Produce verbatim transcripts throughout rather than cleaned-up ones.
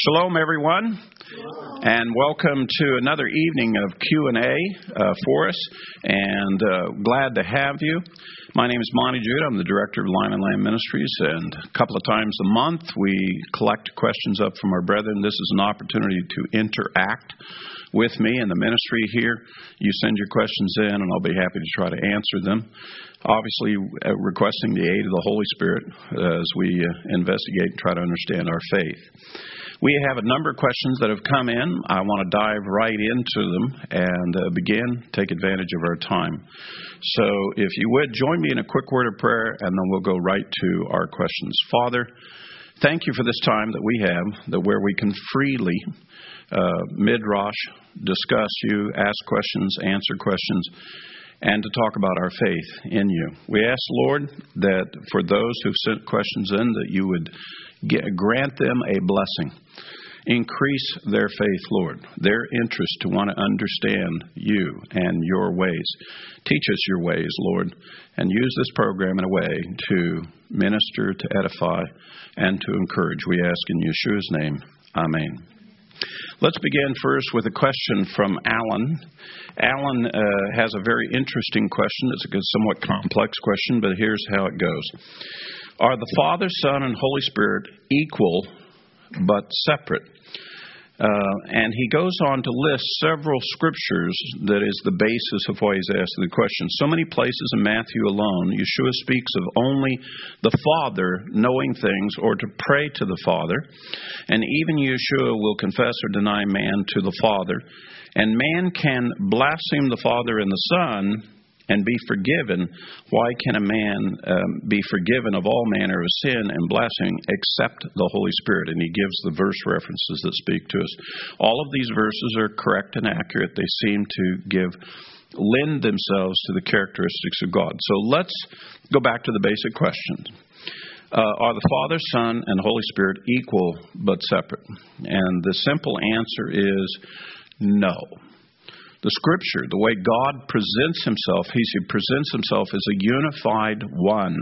Shalom, everyone, and welcome to another evening of Q and A uh, for us, and uh, glad to have you. My name is Monty Judah. I'm the director of Lion and Lamb Ministries, and a couple of times a month we collect questions up from our brethren. This is an opportunity to interact with me and the ministry here. You send your questions in, and I'll be happy to try to answer them. Obviously, uh, requesting the aid of the Holy Spirit uh, as we uh, investigate and try to understand our faith. We have a number of questions that have come in. I want to dive right into them and uh, begin, take advantage of our time. So if you would, join me in a quick word of prayer, and then we'll go right to our questions. Father, thank you for this time that we have, that where we can freely, uh, mid-rosh, discuss you, ask questions, answer questions, and to talk about our faith in you. We ask, Lord, that for those who've sent questions in, that you would get, grant them a blessing. Increase their faith, Lord, their interest to want to understand you and your ways. Teach us your ways, Lord, and use this program in a way to minister, to edify, and to encourage. We ask in Yeshua's name. Amen. Let's begin first with a question from Alan. Alan uh, has a very interesting question. It's a somewhat complex question, but here's how it goes. Are the Father, Son, and Holy Spirit equal but separate? Uh, and he goes on to list several scriptures that is the basis of why he's asked the question. So many places in Matthew alone, Yeshua speaks of only the Father knowing things or to pray to the Father. And even Yeshua will confess or deny man to the Father. And man can blaspheme the Father and the Son and be forgiven. Why can a man um, be forgiven of all manner of sin and blasphemy except the Holy Spirit? And he gives the verse references that speak to us. All of these verses are correct and accurate. They seem to give, lend themselves to the characteristics of God. So let's go back to the basic question. Uh, are the Father, Son, and Holy Spirit equal but separate? And the simple answer is no. The Scripture, the way God presents Himself, He presents Himself as a unified one.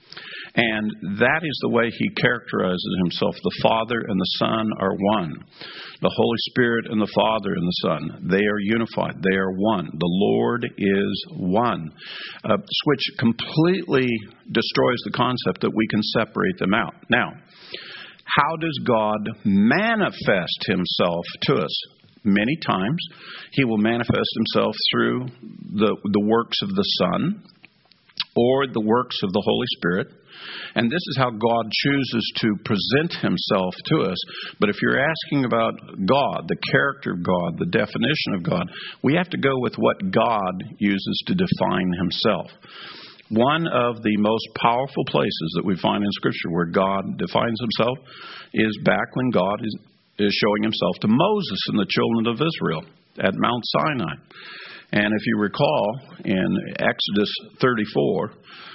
And that is the way He characterizes Himself. The Father and the Son are one. The Holy Spirit and the Father and the Son, they are unified. They are one. The Lord is one. Uh, which completely destroys the concept that we can separate them out. Now, how does God manifest Himself to us? Many times, He will manifest Himself through the, the works of the Son or the works of the Holy Spirit. And this is how God chooses to present Himself to us. But if you're asking about God, the character of God, the definition of God, we have to go with what God uses to define Himself. One of the most powerful places that we find in Scripture where God defines Himself is back when God is is showing Himself to Moses and the children of Israel at Mount Sinai. And if you recall, in Exodus thirty-four,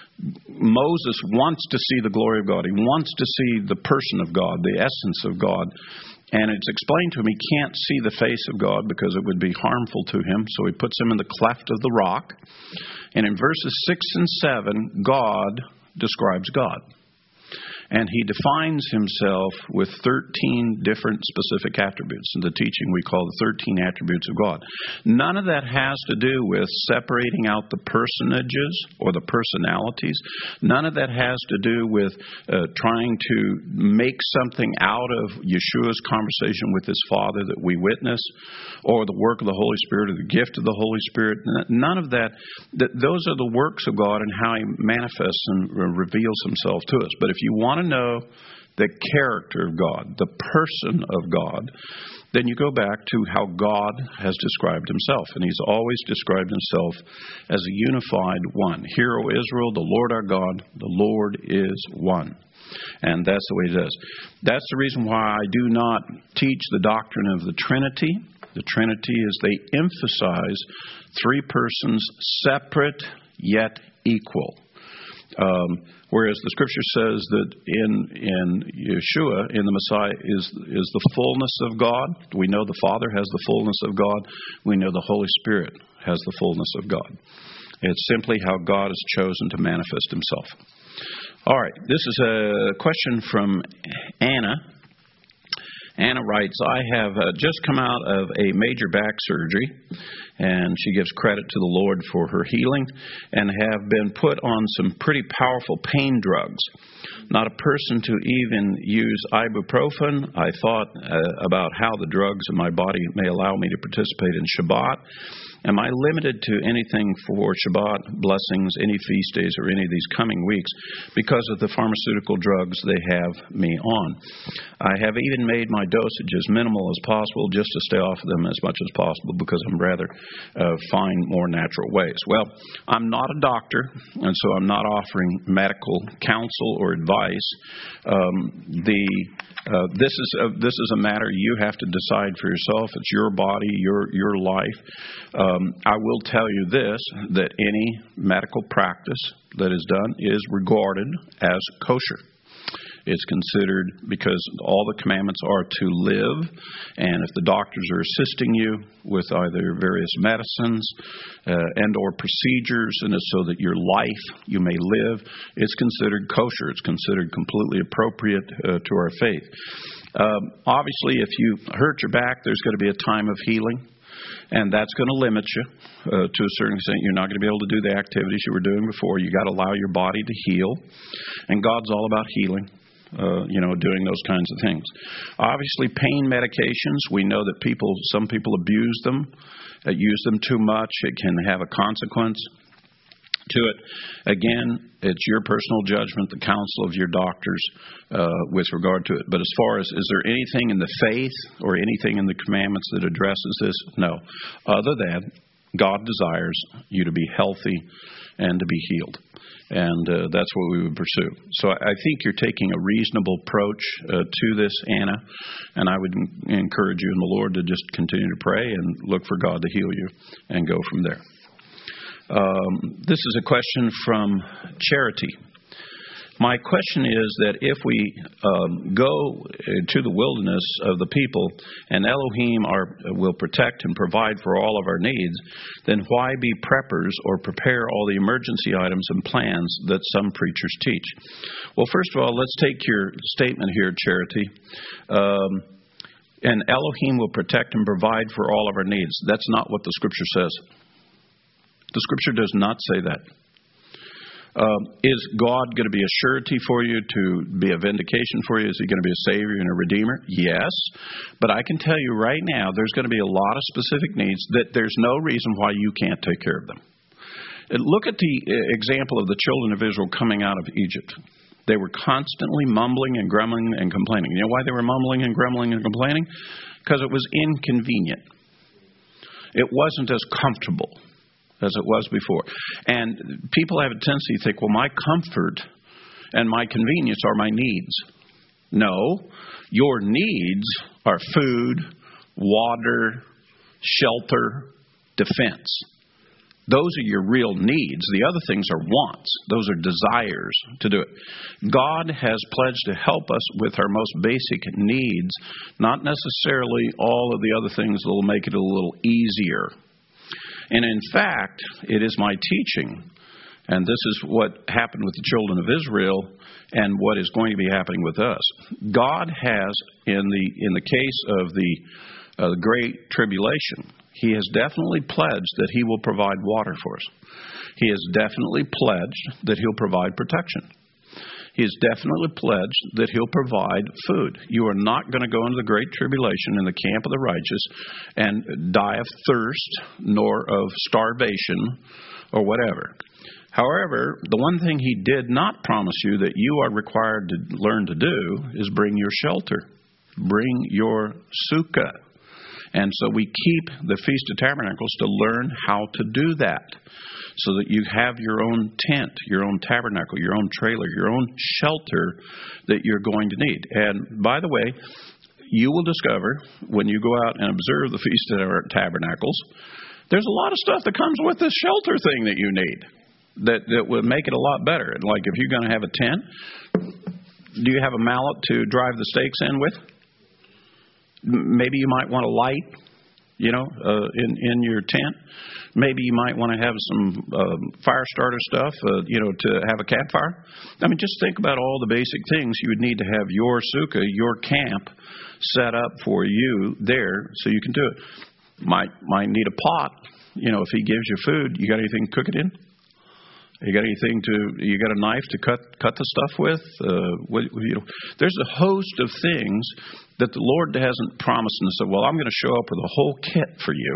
Moses wants to see the glory of God. He wants to see the person of God, the essence of God. And it's explained to him he can't see the face of God because it would be harmful to him. So he puts him in the cleft of the rock. And in verses six and seven, God describes God. And He defines Himself with thirteen different specific attributes. In the teaching we call the thirteen attributes of God. None of that has to do with separating out the personages or the personalities. None of that has to do with uh, trying to make something out of Yeshua's conversation with His Father that we witness, or the work of the Holy Spirit or the gift of the Holy Spirit. None of that. That those are the works of God and how He manifests and reveals Himself to us. But if you want to know the character of God, the person of God, then you go back to how God has described Himself. And He's always described Himself as a unified one. Hear, O Israel, the Lord our God, the Lord is one. And that's the way He does. That's the reason why I do not teach the doctrine of the Trinity. The Trinity is they emphasize three persons separate yet equal. Um, whereas the Scripture says that in in Yeshua, in the Messiah, is is the fullness of God. We know the Father has the fullness of God. We know the Holy Spirit has the fullness of God. It's simply how God has chosen to manifest Himself. All right, this is a question from Anna. Anna writes, I have uh, just come out of a major back surgery, and she gives credit to the Lord for her healing, and have been put on some pretty powerful pain drugs. Not a person to even use ibuprofen. I thought uh, about how the drugs in my body may allow me to participate in Shabbat. Am I limited to anything for Shabbat, blessings, any feast days, or any of these coming weeks because of the pharmaceutical drugs they have me on? I have even made my dosage as minimal as possible just to stay off of them as much as possible because I'm rather uh, find more natural ways. Well, I'm not a doctor, and so I'm not offering medical counsel or advice. Um, the Uh, this is a, this is a matter you have to decide for yourself. It's your body, your your life. Um, I will tell you this, that any medical practice that is done is regarded as kosher. It's considered, because all the commandments are to live, and if the doctors are assisting you with either various medicines uh, and or procedures, and it's so that your life you may live, it's considered kosher. It's considered completely appropriate uh, to our faith. Um, obviously, if you hurt your back, there's going to be a time of healing. And that's going to limit you uh, to a certain extent. You're not going to be able to do the activities you were doing before. You got to allow your body to heal. And God's all about healing. Uh, you know, doing those kinds of things. Obviously, pain medications, we know that people, some people abuse them, uh, use them too much. It can have a consequence to it. Again, it's your personal judgment, the counsel of your doctors uh, with regard to it. But as far as, is there anything in the faith or anything in the commandments that addresses this? No. Other than God desires you to be healthy and to be healed. And uh, that's what we would pursue. So I think you're taking a reasonable approach uh, to this, Anna, and I would en- encourage you in the Lord to just continue to pray and look for God to heal you and go from there. Um, this is a question from Charity. My question is that if we um, go to the wilderness of the people and Elohim are, will protect and provide for all of our needs, then why be preppers or prepare all the emergency items and plans that some preachers teach? Well, first of all, let's take your statement here, Charity. Um, and Elohim will protect and provide for all of our needs. That's not what the Scripture says. The Scripture does not say that. Um, is God going to be a surety for you, to be a vindication for you? Is He going to be a Savior and a Redeemer? Yes. But I can tell you right now, there's going to be a lot of specific needs that there's no reason why you can't take care of them. And look at the example of the children of Israel coming out of Egypt. They were constantly mumbling and grumbling and complaining. You know why they were mumbling and grumbling and complaining? Because it was inconvenient. It wasn't as comfortable as it was before. And people have a tendency to think, well, my comfort and my convenience are my needs. No, your needs are food, water, shelter, defense. Those are your real needs. The other things are wants. Those are desires to do it. God has pledged to help us with our most basic needs, not necessarily all of the other things that will make it a little easier. And in fact, it is my teaching, and this is what happened with the children of Israel and what is going to be happening with us. God has, in the in the case of the uh, Great Tribulation, He has definitely pledged that He will provide water for us. He has definitely pledged that He'll provide protection. He has definitely pledged that He'll provide food. You are not going to go into the Great Tribulation in the camp of the righteous and die of thirst, nor of starvation, or whatever. However, the one thing He did not promise you that you are required to learn to do is bring your shelter. Bring your sukkah. And so we keep the Feast of Tabernacles to learn how to do that, so that you have your own tent, your own tabernacle, your own trailer, your own shelter that you're going to need. And by the way, you will discover when you go out and observe the Feast of Tabernacles, there's a lot of stuff that comes with this shelter thing that you need that, that would make it a lot better. Like if you're going to have a tent, do you have a mallet to drive the stakes in with? Maybe you might want a light you know, uh, in, in your tent. Maybe you might want to have some um, fire starter stuff, uh, you know, to have a campfire. I mean, just think about all the basic things you would need to have your sukkah, your camp, set up for you there so you can do it. Might might need a pot. You know, if he gives you food, you got anything to cook it in? You got anything to? You got a knife to cut cut the stuff with? Uh, what, you know, there's a host of things that the Lord hasn't promised and said, well, I'm going to show up with a whole kit for you.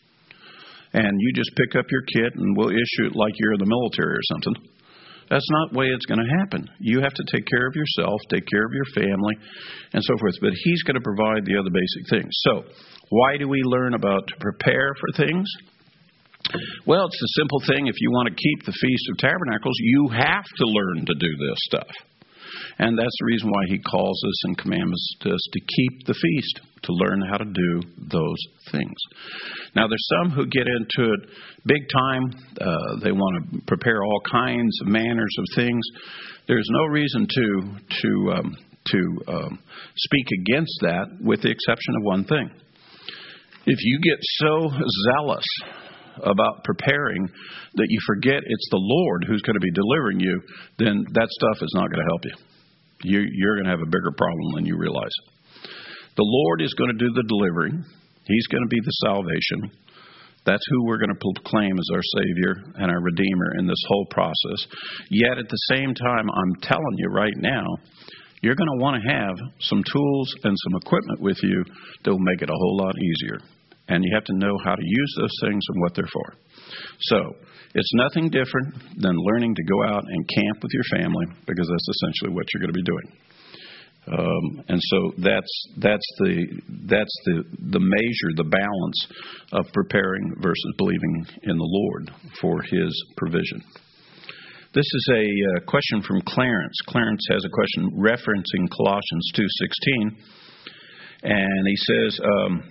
And you just pick up your kit and we'll issue it like you're in the military or something. That's not the way it's going to happen. You have to take care of yourself, take care of your family, and so forth. But He's going to provide the other basic things. So, why do we learn about to prepare for things? Well, it's the simple thing. If you want to keep the Feast of Tabernacles, you have to learn to do this stuff. And that's the reason why He calls us and commands us to keep the feast, to learn how to do those things. Now, there's some who get into it big time. Uh, they want to prepare all kinds of manners of things. There's no reason to to um, to um, speak against that, with the exception of one thing. If you get so zealous about preparing that you forget it's the Lord who's going to be delivering you, then that stuff is not going to help you. You, you're going to have a bigger problem than you realize. The Lord is going to do the delivering. He's going to be the salvation. That's who we're going to proclaim as our Savior and our Redeemer in this whole process. Yet at the same time, I'm telling you right now, you're going to want to have some tools and some equipment with you that will make it a whole lot easier. And you have to know how to use those things and what they're for. So, it's nothing different than learning to go out and camp with your family, because that's essentially what you're going to be doing. Um, and so that's that's the that's the the measure, the balance of preparing versus believing in the Lord for His provision. This is a uh, question from Clarence. Clarence has a question referencing Colossians two sixteen, and he says, um,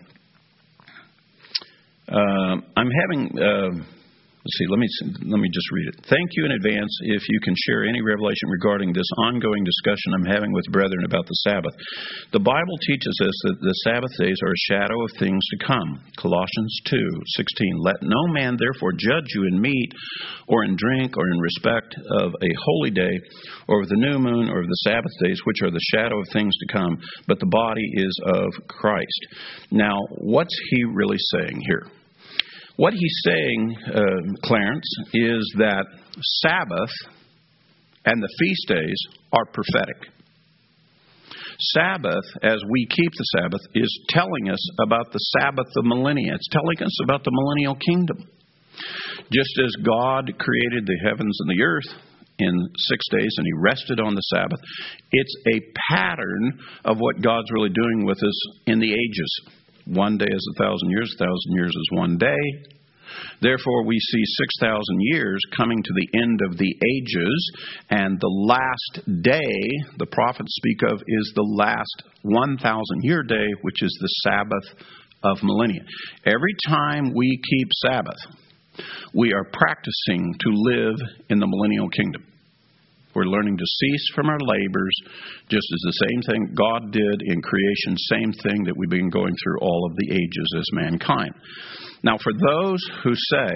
uh, "I'm having." Uh, Let's see, let me let me just read it. Thank you in advance if you can share any revelation regarding this ongoing discussion I'm having with brethren about the Sabbath. The Bible teaches us that the Sabbath days are a shadow of things to come. Colossians two sixteen. Let no man therefore judge you in meat or in drink or in respect of a holy day or of the new moon or of the Sabbath days, which are the shadow of things to come, but the body is of Christ. Now, what's he really saying here? What he's saying, uh, Clarence, is that Sabbath and the feast days are prophetic. Sabbath, as we keep the Sabbath, is telling us about the Sabbath of millennia. It's telling us about the millennial kingdom. Just as God created the heavens and the earth in six days and He rested on the Sabbath, it's a pattern of what God's really doing with us in the ages. One day is a thousand years, a thousand years is one day. Therefore, we see six thousand years coming to the end of the ages, and the last day the prophets speak of is the last one thousand year day, which is the Sabbath of millennia. Every time we keep Sabbath, we are practicing to live in the millennial kingdom. We're learning to cease from our labors, just as the same thing God did in creation, same thing that we've been going through all of the ages as mankind. Now, for those who say,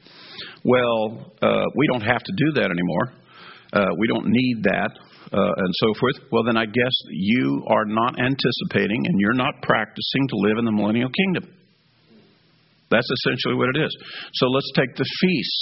well, uh, we don't have to do that anymore, uh, we don't need that, uh, and so forth, well, then I guess you are not anticipating and you're not practicing to live in the millennial kingdom. That's essentially what it is. So let's take the feasts.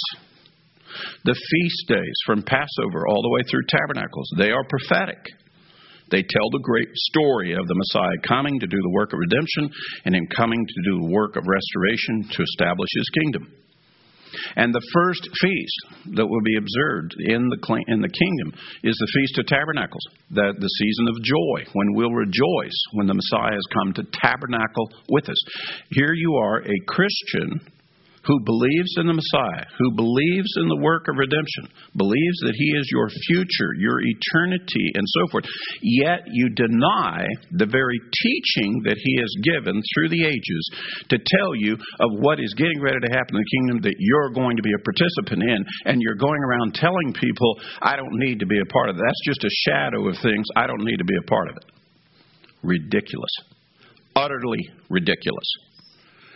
The feast days from Passover all the way through Tabernacles, they are prophetic. They tell the great story of the Messiah coming to do the work of redemption and Him coming to do the work of restoration to establish His kingdom. And the first feast that will be observed in the in the kingdom is the Feast of Tabernacles, the, the season of joy, when we'll rejoice when the Messiah has come to tabernacle with us. Here you are, a Christian who believes in the Messiah, who believes in the work of redemption, believes that He is your future, your eternity, and so forth, yet you deny the very teaching that He has given through the ages to tell you of what is getting ready to happen in the kingdom that you're going to be a participant in, and you're going around telling people, I don't need to be a part of it. That's just a shadow of things. I don't need to be a part of it. Ridiculous. Utterly ridiculous.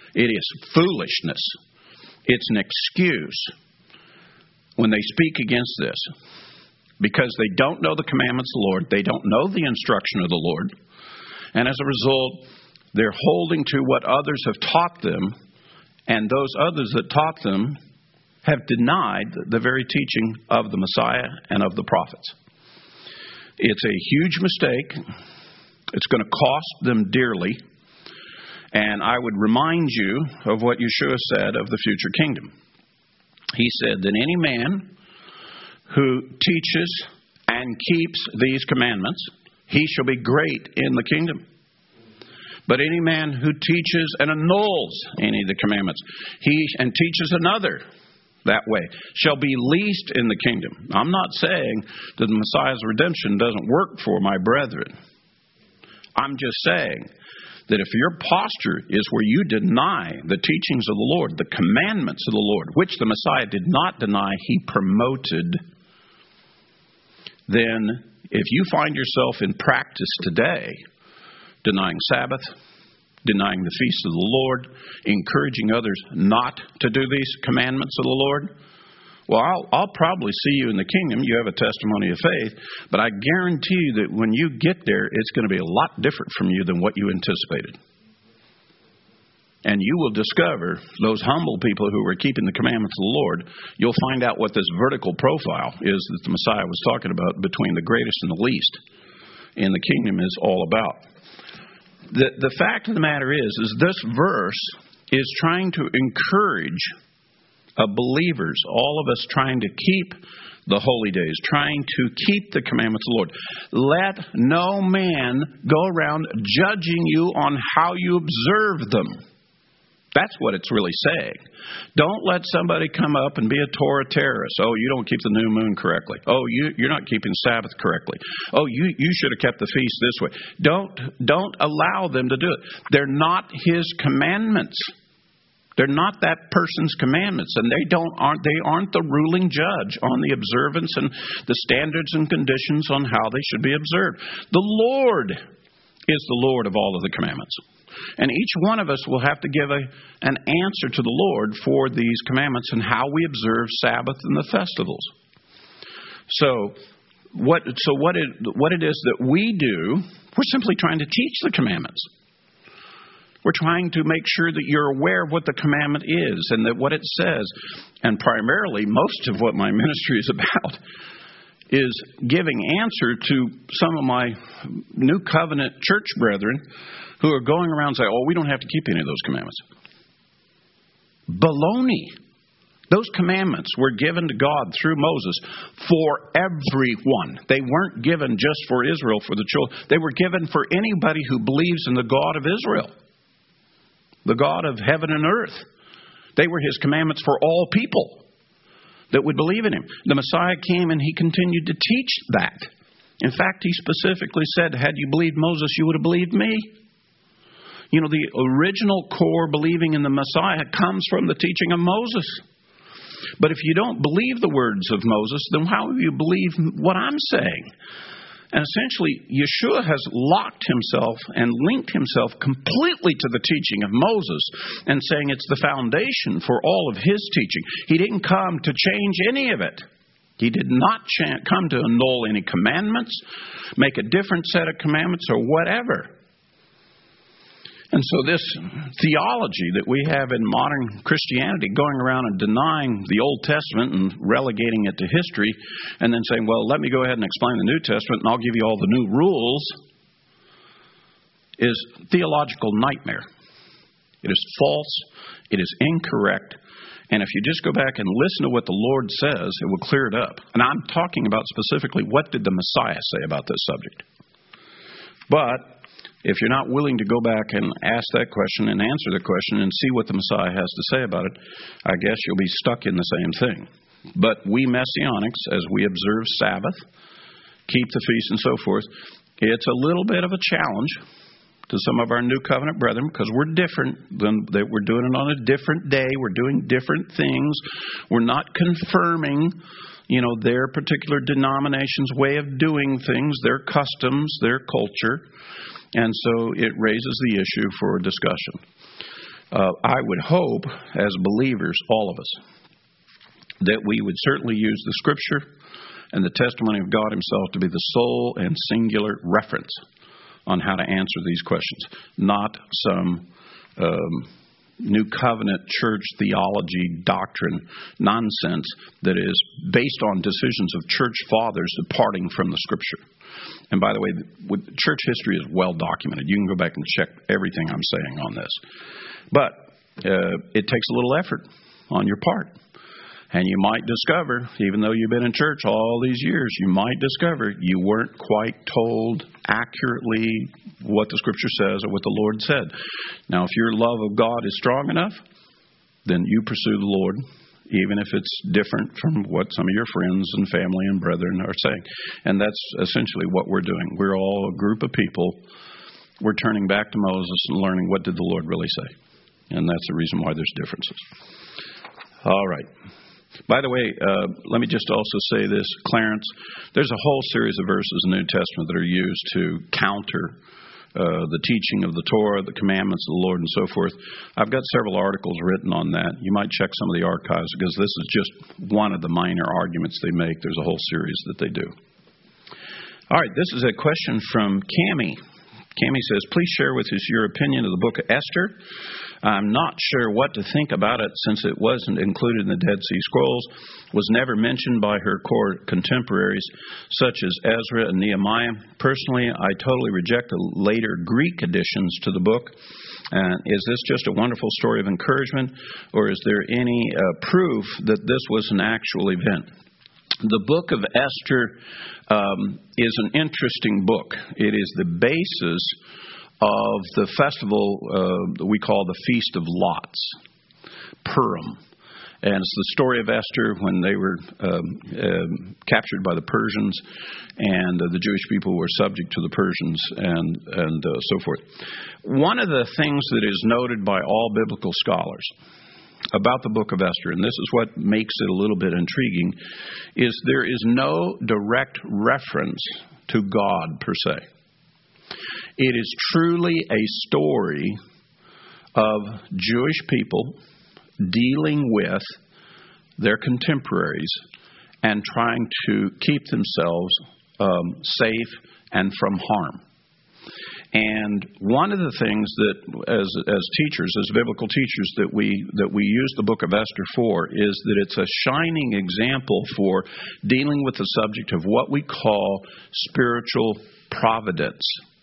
It is foolishness. It's an excuse when they speak against this, because they don't know the commandments of the Lord. They don't know the instruction of the Lord. And as a result, they're holding to what others have taught them, and those others that taught them have denied the very teaching of the Messiah and of the prophets. It's a huge mistake. It's going to cost them dearly. And I would remind you of what Yeshua said of the future kingdom. He said that any man who teaches and keeps these commandments, he shall be great in the kingdom. But any man who teaches and annuls any of the commandments, he and teaches another that way, shall be least in the kingdom. I'm not saying that the Messiah's redemption doesn't work for my brethren. I'm just saying that if your posture is where you deny the teachings of the Lord, the commandments of the Lord, which the Messiah did not deny, he promoted, then if you find yourself in practice today, denying Sabbath, denying the feast of the Lord, encouraging others not to do these commandments of the Lord, well, I'll, I'll probably see you in the kingdom. You have a testimony of faith, but I guarantee you that when you get there, it's going to be a lot different from you than what you anticipated. And you will discover those humble people who were keeping the commandments of the Lord. You'll find out what this vertical profile is that the Messiah was talking about between the greatest and the least in the kingdom is all about. The, the fact of the matter is, is this verse is trying to encourage of believers, all of us trying to keep the holy days, trying to keep the commandments of the Lord. Let no man go around judging you on how you observe them. That's what it's really saying. Don't let somebody come up and be a Torah terrorist. Oh, you don't keep the new moon correctly. Oh, you, you're not keeping Sabbath correctly. Oh, you, you should have kept the feast this way. Don't, don't allow them to do it. They're not his commandments. They're not that person's commandments, and they don't aren't they aren't the ruling judge on the observance and the standards and conditions on how they should be observed. The Lord is the Lord of all of the commandments. And each one of us will have to give a, an answer to the Lord for these commandments and how we observe Sabbath and the festivals. So what so what it what it is that we do, we're simply trying to teach the commandments. We're trying to make sure that you're aware of what the commandment is and that what it says. And primarily, most of what my ministry is about is giving answer to some of my New Covenant church brethren who are going around saying, oh, we don't have to keep any of those commandments. Baloney. Those commandments were given to God through Moses for everyone. They weren't given just for Israel, for the children. They were given for anybody who believes in the God of Israel, the God of heaven and earth. They were his commandments for all people that would believe in him. The Messiah came and he continued to teach that. In fact, he specifically said, had you believed Moses, you would have believed me. You know, the original core believing in the Messiah comes from the teaching of Moses. But if you don't believe the words of Moses, then how will you believe what I'm saying? And essentially, Yeshua has locked himself and linked himself completely to the teaching of Moses and saying it's the foundation for all of his teaching. He didn't come to change any of it. He did not ch- come to annul any commandments, make a different set of commandments or whatever. And so this theology that we have in modern Christianity, going around and denying the Old Testament and relegating it to history, and then saying, well, let me go ahead and explain the New Testament and I'll give you all the new rules, is theological nightmare. It is false. It is incorrect. And if you just go back and listen to what the Lord says, it will clear it up. And I'm talking about specifically, what did the Messiah say about this subject? But if you're not willing to go back and ask that question and answer the question and see what the Messiah has to say about it, I guess you'll be stuck in the same thing. But we Messianics, as we observe Sabbath, keep the feast and so forth, it's a little bit of a challenge to some of our New Covenant brethren because we're different. Than that we're doing it on a different day. We're doing different things. We're not confirming, you know, their particular denomination's way of doing things, their customs, their culture. And so it raises the issue for discussion. uh, I would hope, as believers, all of us, that we would certainly use the Scripture and the testimony of God Himself to be the sole and singular reference on how to answer these questions, not some um, New Covenant church theology doctrine nonsense that is based on decisions of church fathers departing from the Scripture. And by the way, with church history is well documented. You can go back and check everything I'm saying on this. But uh, it takes a little effort on your part. And you might discover, even though you've been in church all these years, you might discover you weren't quite told accurately what the Scripture says or what the Lord said. Now, if your love of God is strong enough, then you pursue the Lord, even if it's different from what some of your friends and family and brethren are saying. And that's essentially what we're doing. We're all a group of people. We're turning back to Moses and learning what did the Lord really say. And that's the reason why there's differences. All right. By the way, uh, let me just also say this, Clarence. There's a whole series of verses in the New Testament that are used to counter uh, the teaching of the Torah, the commandments of the Lord, and so forth. I've got several articles written on that. You might check some of the archives because this is just one of the minor arguments they make. There's a whole series that they do. All right, this is a question from Cammie. Cammie says, please share with us your opinion of the book of Esther. I'm not sure what to think about it since it wasn't included in the Dead Sea Scrolls, was never mentioned by her core contemporaries such as Ezra and Nehemiah. Personally, I totally reject the later Greek additions to the book. Uh, is this just a wonderful story of encouragement, or is there any uh, proof that this was an actual event? The book of Esther um, is an interesting book. It is the basis of the festival uh, we call the Feast of Lots, Purim. And it's the story of Esther when they were um, uh, captured by the Persians, and uh, the Jewish people were subject to the Persians, and, and uh, so forth. One of the things that is noted by all biblical scholars about the book of Esther, and this is what makes it a little bit intriguing, is there is no direct reference to God per se. It is truly a story of Jewish people dealing with their contemporaries and trying to keep themselves um, safe and from harm. And one of the things that, as as teachers, as biblical teachers, that we that we use the book of Esther for is that it's a shining example for dealing with the subject of what we call spiritual providence.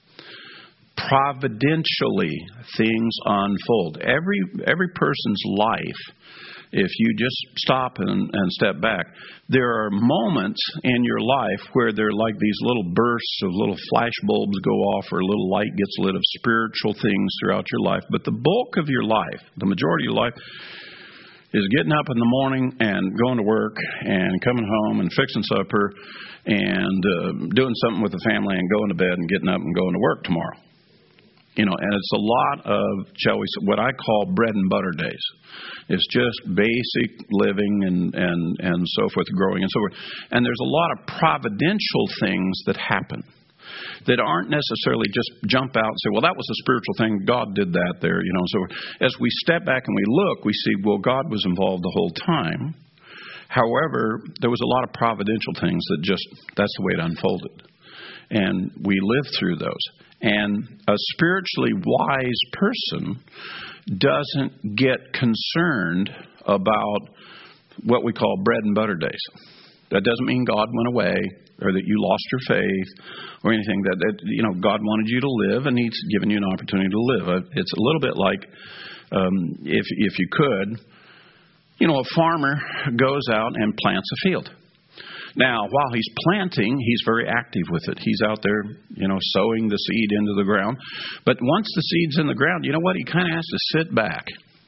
Providentially, things unfold. Every every person's life, if you just stop and, and step back, there are moments in your life where there are like these little bursts of little flash bulbs go off, or a little light gets lit of spiritual things throughout your life. But the bulk of your life, the majority of your life, is getting up in the morning and going to work and coming home and fixing supper and uh, doing something with the family and going to bed and getting up and going to work tomorrow. You know, and it's a lot of, shall we say, what I call bread and butter days. It's just basic living and, and, and so forth, growing and so forth. And there's a lot of providential things that happen that aren't necessarily just jump out and say, well, that was a spiritual thing. God did that there, you know. So as we step back and we look, we see, well, God was involved the whole time. However, there was a lot of providential things that just, that's the way it unfolded. And we lived through those. And a spiritually wise person doesn't get concerned about what we call bread and butter days. That doesn't mean God went away or that you lost your faith or anything. That, that you know, God wanted you to live, and He's given you an opportunity to live. It's a little bit like, um, if if you could, you know, a farmer goes out and plants a field. Now, while he's planting, he's very active with it. He's out there, you know, sowing the seed into the ground. But once the seed's in the ground, you know what? He kind of has to sit back.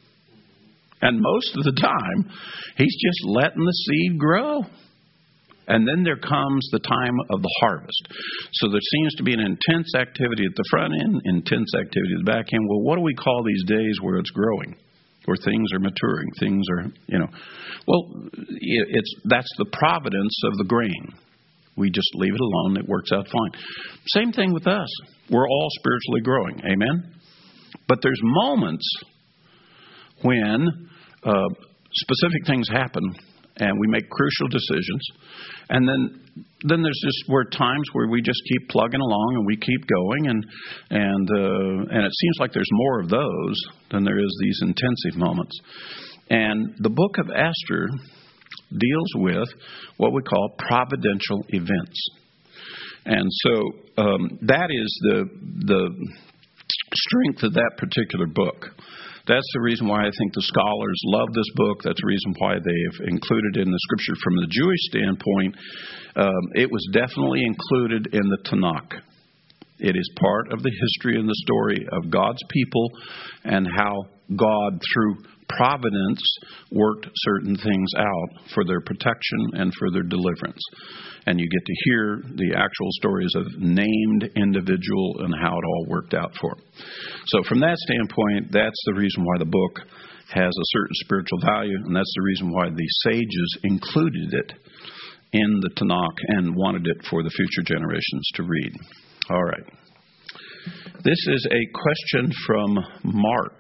And most of the time, he's just letting the seed grow. And then there comes the time of the harvest. So there seems to be an intense activity at the front end, intense activity at the back end. Well, what do we call these days where it's growing? Where things are maturing, things are, you know. Well, it's that's the providence of the grain. We just leave it alone. It works out fine. Same thing with us. We're all spiritually growing. Amen? But there's moments when uh, specific things happen and we make crucial decisions. And then then there's just where times where we just keep plugging along and we keep going. And and uh, and it seems like there's more of those than there is these intensive moments. And the book of Esther deals with what we call providential events. And so um, that is the the strength of that particular book. That's the reason why I think the scholars love this book. That's the reason why they've included in the scripture from the Jewish standpoint. Um, it was definitely included in the Tanakh. It is part of the history and the story of God's people and how God, through providence, worked certain things out for their protection and for their deliverance. And you get to hear the actual stories of named individual and how it all worked out for them. So from that standpoint, that's the reason why the book has a certain spiritual value, and that's the reason why the sages included it in the Tanakh and wanted it for the future generations to read. All right. This is a question from Mark.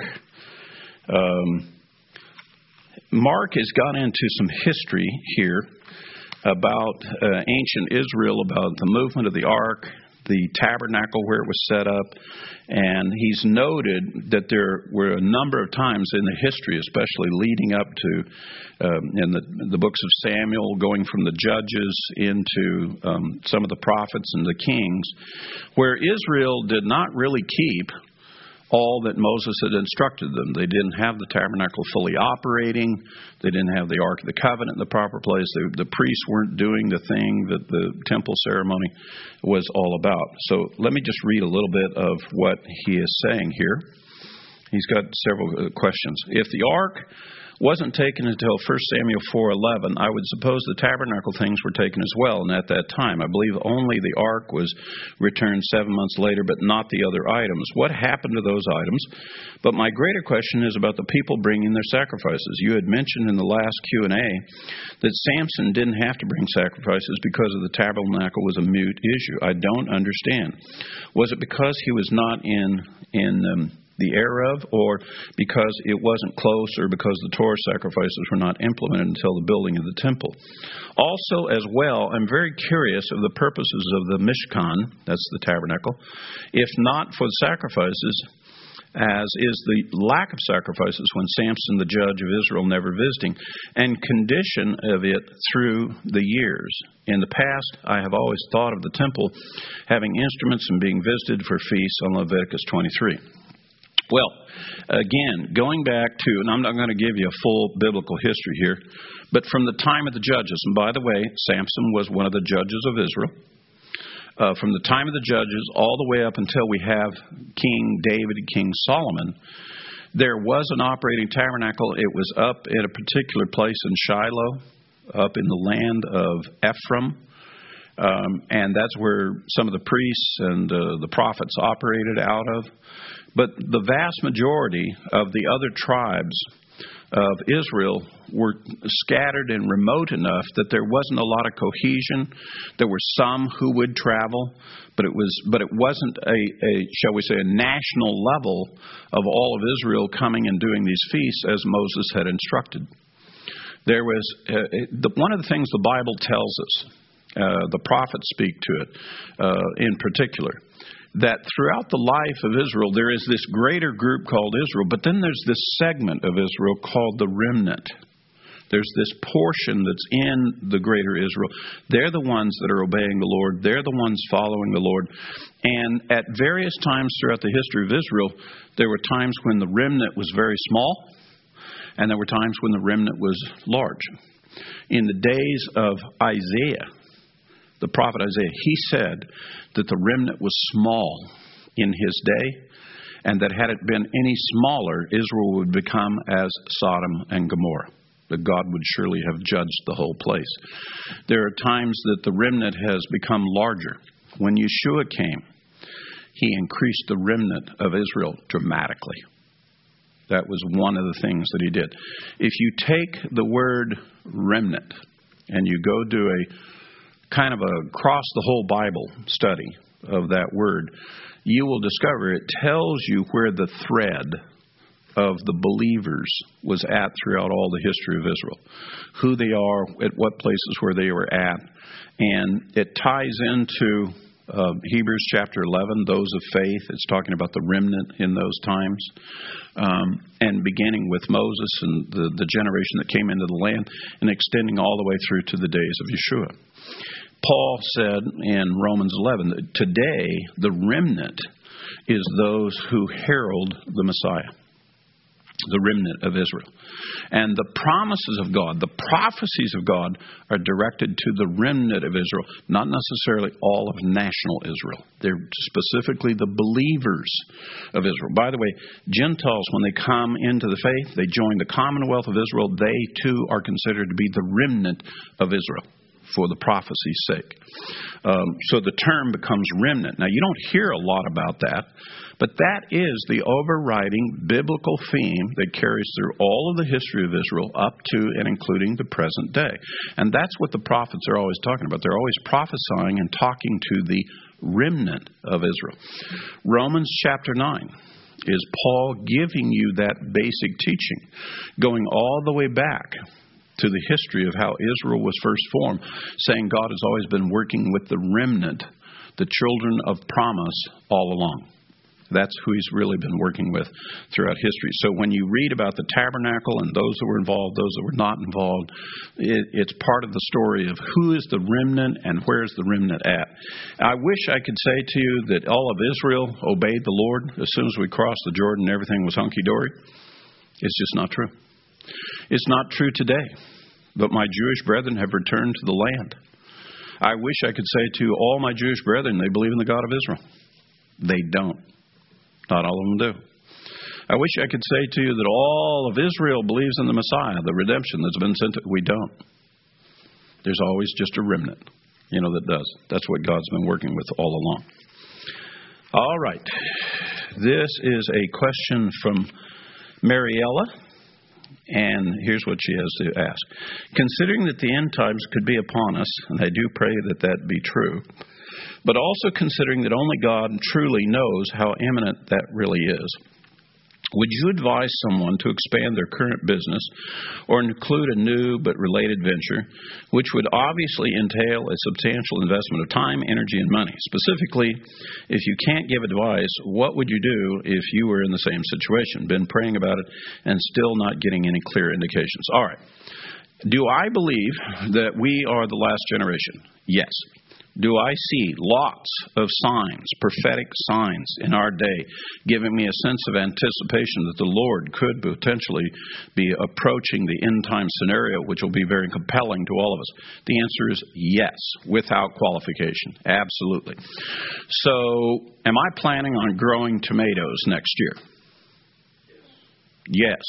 Um, Mark has gone into some history here about uh, ancient Israel, about the movement of the ark, the tabernacle where it was set up, and he's noted that there were a number of times in the history, especially leading up to um, in the, the books of Samuel, going from the judges into um, some of the prophets and the kings, where Israel did not really keep all that Moses had instructed them. They didn't have the tabernacle fully operating. They didn't have the Ark of the Covenant in the proper place. They, the priests weren't doing the thing that the temple ceremony was all about. So let me just read a little bit of what he is saying here. He's got several questions. If the Ark wasn't taken until First Samuel four eleven, I would suppose the tabernacle things were taken as well. And at that time, I believe only the ark was returned seven months later, but not the other items. What happened to those items? But my greater question is about the people bringing their sacrifices. You had mentioned in the last Q and A that Samson didn't have to bring sacrifices because of the tabernacle was a mute issue. I don't understand. Was it because he was not in in um, the Arab, or because it wasn't close, or because the Torah sacrifices were not implemented until the building of the temple? Also, as well, I'm very curious of the purposes of the Mishkan, that's the tabernacle, if not for the sacrifices, as is the lack of sacrifices when Samson, the judge of Israel, never visiting, and condition of it through the years. In the past, I have always thought of the temple having instruments and being visited for feasts on Leviticus twenty-three. Well, again, going back to, and I'm not going to give you a full biblical history here, but from the time of the judges, and by the way, Samson was one of the judges of Israel. Uh, from the time of the judges all the way up until we have King David and King Solomon, there was an operating tabernacle. It was up at a particular place in Shiloh, up in the land of Ephraim. Um, and that's where some of the priests and uh, the prophets operated out of. But the vast majority of the other tribes of Israel were scattered and remote enough that there wasn't a lot of cohesion. There were some who would travel, but it was, but it wasn't a, a, shall we say, a national level of all of Israel coming and doing these feasts as Moses had instructed. There was uh, the, one of the things the Bible tells us. Uh, the prophets speak to it uh, in particular, that throughout the life of Israel, there is this greater group called Israel, but then there's this segment of Israel called the remnant. There's this portion that's in the greater Israel. They're the ones that are obeying the Lord. They're the ones following the Lord. And at various times throughout the history of Israel, there were times when the remnant was very small, and there were times when the remnant was large. In the days of Isaiah, the prophet Isaiah, he said that the remnant was small in his day, and that had it been any smaller, Israel would become as Sodom and Gomorrah, that God would surely have judged the whole place. There are times that the remnant has become larger. When Yeshua came, he increased the remnant of Israel dramatically. That was one of the things that he did. If you take the word remnant and you go do a kind of a across the whole Bible study of that word, you will discover it tells you where the thread of the believers was at throughout all the history of Israel. Who they are, at what places where they were at. And it ties into uh, Hebrews chapter eleven, those of faith. It's talking about the remnant in those times. Um, and beginning with Moses and the, the generation that came into the land and extending all the way through to the days of Yeshua. Paul said in Romans eleven that today the remnant is those who herald the Messiah, the remnant of Israel. And the promises of God, the prophecies of God are directed to the remnant of Israel, not necessarily all of national Israel. They're specifically the believers of Israel. By the way, Gentiles, when they come into the faith, they join the commonwealth of Israel. They too are considered to be the remnant of Israel, for the prophecy's sake. Um, so the term becomes remnant. Now, you don't hear a lot about that, but that is the overriding biblical theme that carries through all of the history of Israel up to and including the present day. And that's what the prophets are always talking about. They're always prophesying and talking to the remnant of Israel. Romans chapter nine is Paul giving you that basic teaching, going all the way back to the history of how Israel was first formed, saying God has always been working with the remnant, the children of promise, all along. That's who he's really been working with throughout history. So when you read about the tabernacle and those that were involved, those that were not involved, it, it's part of the story of who is the remnant and where's the remnant at. I wish I could say to you that all of Israel obeyed the Lord as soon as we crossed the Jordan, everything was hunky-dory. It's just not true. It's not true today, but my Jewish brethren have returned to the land. I wish I could say to all my Jewish brethren they believe in the God of Israel. They don't. Not all of them do. I wish I could say to you that all of Israel believes in the Messiah, the redemption that's been sent to. We don't. There's always just a remnant, you know, that does. That's what God's been working with all along. All right. This is a question from Mariella. And here's what she has to ask. Considering that the end times could be upon us, and I do pray that that be true, but also considering that only God truly knows how imminent that really is, would you advise someone to expand their current business or include a new but related venture, which would obviously entail a substantial investment of time, energy, and money? Specifically, if you can't give advice, what would you do if you were in the same situation, been praying about it, and still not getting any clear indications? All right. Do I believe that we are the last generation? Yes. Do I see lots of signs, prophetic signs in our day, giving me a sense of anticipation that the Lord could potentially be approaching the end-time scenario, which will be very compelling to all of us? The answer is yes, without qualification. Absolutely. So, am I planning on growing tomatoes next year? Yes.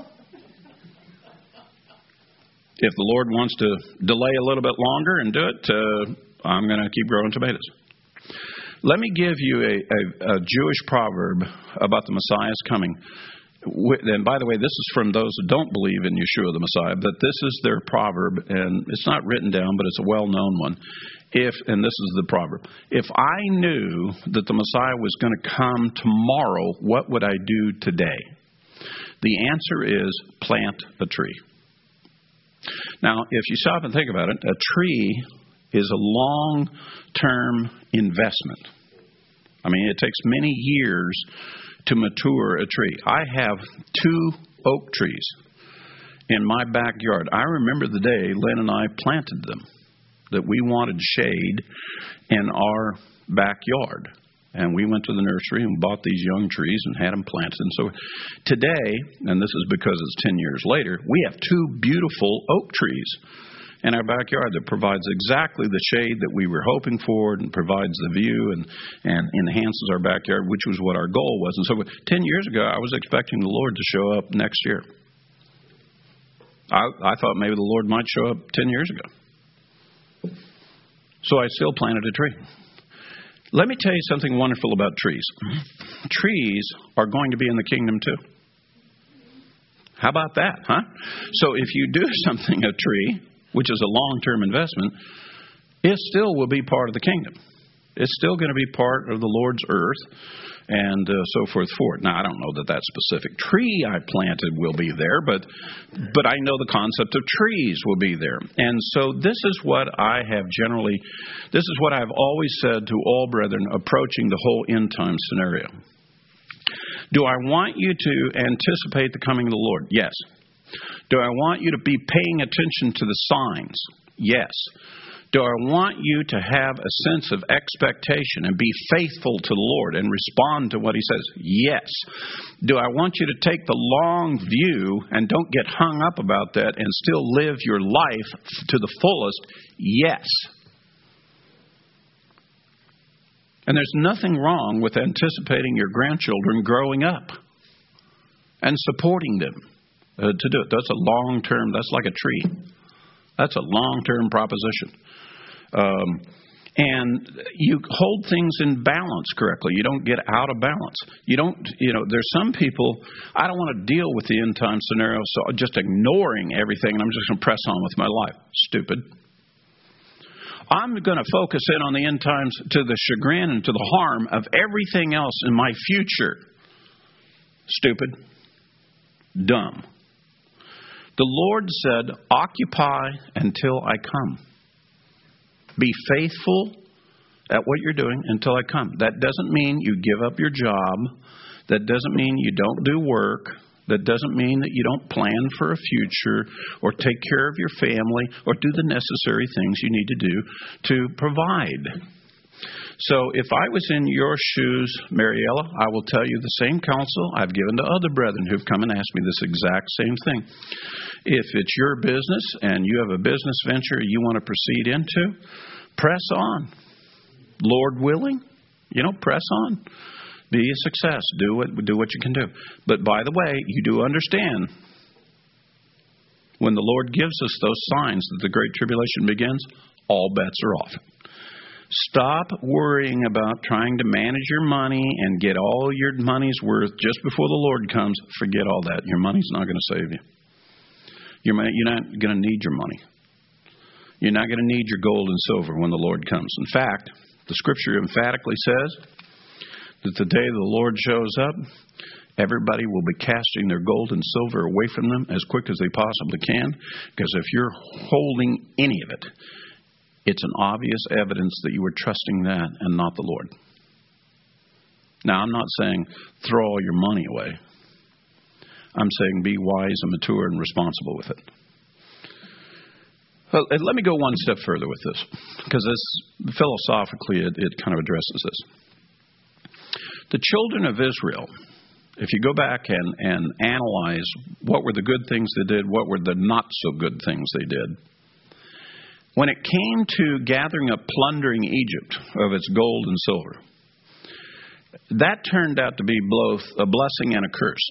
If the Lord wants to delay a little bit longer and do it, uh, I'm going to keep growing tomatoes. Let me give you a, a, a Jewish proverb about the Messiah's coming. And by the way, this is from those who don't believe in Yeshua the Messiah, but this is their proverb, and it's not written down, but it's a well-known one. If, and this is the proverb, if I knew that the Messiah was going to come tomorrow, what would I do today? The answer is plant a tree. Now, if you stop and think about it, a tree is a long-term investment. I mean, it takes many years to mature a tree. I have two oak trees in my backyard. I remember the day Lynn and I planted them, that we wanted shade in our backyard. And we went to the nursery and bought these young trees and had them planted. And so today, and this is because it's ten years later, we have two beautiful oak trees in our backyard that provides exactly the shade that we were hoping for and provides the view and, and enhances our backyard, which was what our goal was. And so ten years ago, I was expecting the Lord to show up next year. I, I thought maybe the Lord might show up ten years ago. So I still planted a tree. Let me tell you something wonderful about trees. Trees are going to be in the kingdom too. How about that, huh? So if you do something, a tree, which is a long-term investment, it still will be part of the kingdom. It's still going to be part of the Lord's earth and uh, so forth for it. Now, I don't know that that specific tree I planted will be there, but but I know the concept of trees will be there. And so this is what I have generally, this is what I've always said to all brethren approaching the whole end time scenario. Do I want you to anticipate the coming of the Lord? Yes. Do I want you to be paying attention to the signs? Yes. Do I want you to have a sense of expectation and be faithful to the Lord and respond to what He says? Yes. Do I want you to take the long view and don't get hung up about that and still live your life to the fullest? Yes. And there's nothing wrong with anticipating your grandchildren growing up and supporting them uh, to do it. That's a long-term, that's like a tree. That's a long-term proposition. Um, and you hold things in balance correctly. You don't get out of balance. You don't, you know, there's some people, I don't want to deal with the end time scenario, so just ignoring everything, and I'm just going to press on with my life. Stupid. I'm going to focus in on the end times to the chagrin and to the harm of everything else in my future. Stupid. Dumb. The Lord said, occupy until I come. Be faithful at what you're doing until I come. That doesn't mean you give up your job. That doesn't mean you don't do work. That doesn't mean that you don't plan for a future or take care of your family or do the necessary things you need to do to provide. So if I was in your shoes, Mariella, I will tell you the same counsel I've given to other brethren who've come and asked me this exact same thing. If it's your business and you have a business venture you want to proceed into, press on. Lord willing, you know, press on. Be a success. Do what, do what you can do. But by the way, you do understand when the Lord gives us those signs that the Great Tribulation begins, all bets are off. Stop worrying about trying to manage your money and get all your money's worth just before the Lord comes. Forget all that. Your money's not going to save you. You're not going to need your money. You're not going to need your gold and silver when the Lord comes. In fact, the Scripture emphatically says that the day the Lord shows up, everybody will be casting their gold and silver away from them as quick as they possibly can. Because if you're holding any of it, it's an obvious evidence that you were trusting that and not the Lord. Now, I'm not saying throw all your money away. I'm saying be wise and mature and responsible with it. Well, let me go one step further with this, because this, philosophically it, it kind of addresses this. The children of Israel, if you go back and, and analyze what were the good things they did, what were the not so good things they did, when it came to gathering up, plundering Egypt of its gold and silver, that turned out to be both a blessing and a curse.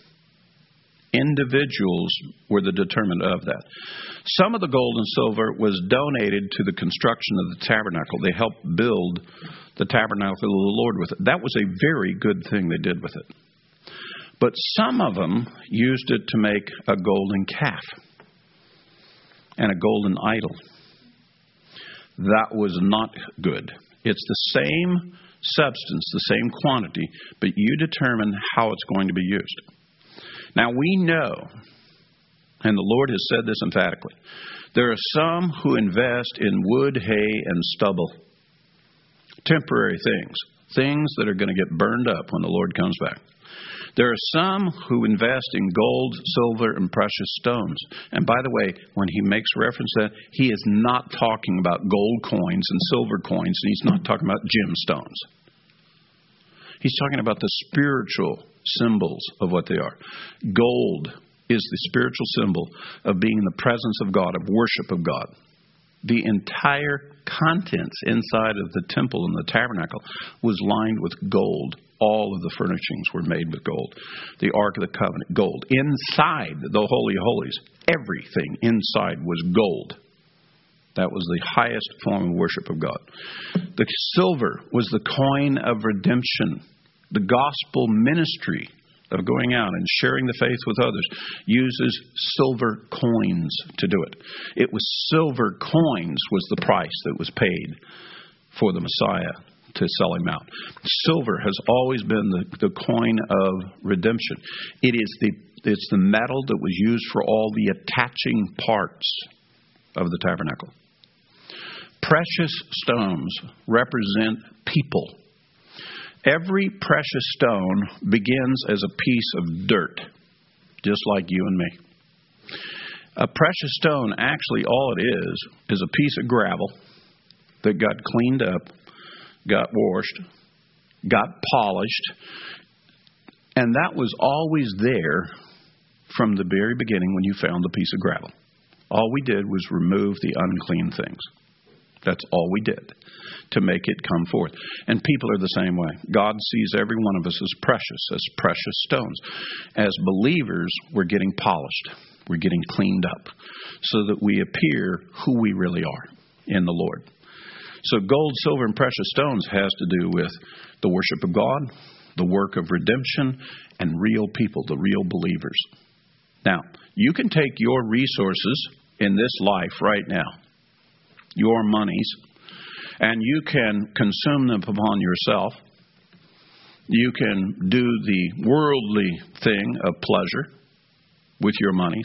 Individuals were the determinant of that. Some of the gold and silver was donated to the construction of the tabernacle. They helped build the tabernacle of the Lord with it. That was a very good thing they did with it. But some of them used it to make a golden calf and a golden idol. That was not good. It's the same substance, the same quantity, but you determine how it's going to be used. Now we know, and the Lord has said this emphatically, there are some who invest in wood, hay, and stubble. Temporary things. Things that are going to get burned up when the Lord comes back. There are some who invest in gold, silver, and precious stones. And by the way, when he makes reference to that, he is not talking about gold coins and silver coins, and he's not talking about gemstones. He's talking about the spiritual symbols of what they are. Gold is the spiritual symbol of being in the presence of God, of worship of God. The entire contents inside of the temple and the tabernacle was lined with gold. All of the furnishings were made with gold. The Ark of the Covenant, gold. Inside the Holy of Holies, everything inside was gold. That was the highest form of worship of God. The silver was the coin of redemption. The gospel ministry of going out and sharing the faith with others uses silver coins to do it. It was silver coins was the price that was paid for the Messiah to sell him out. Silver has always been the, the coin of redemption. It is the it's the metal that was used for all the attaching parts of the tabernacle. Precious stones represent people. Every precious stone begins as a piece of dirt, just like you and me. A precious stone, actually all it is, is a piece of gravel that got cleaned up, got washed, got polished, and that was always there from the very beginning when you found the piece of gravel. All we did was remove the unclean things. That's all we did to make it come forth. And people are the same way. God sees every one of us as precious, as precious stones. As believers, we're getting polished. We're getting cleaned up so that we appear who we really are in the Lord. So gold, silver, and precious stones has to do with the worship of God, the work of redemption, and real people, the real believers. Now, you can take your resources in this life right now, your monies, and you can consume them upon yourself. You can do the worldly thing of pleasure with your monies.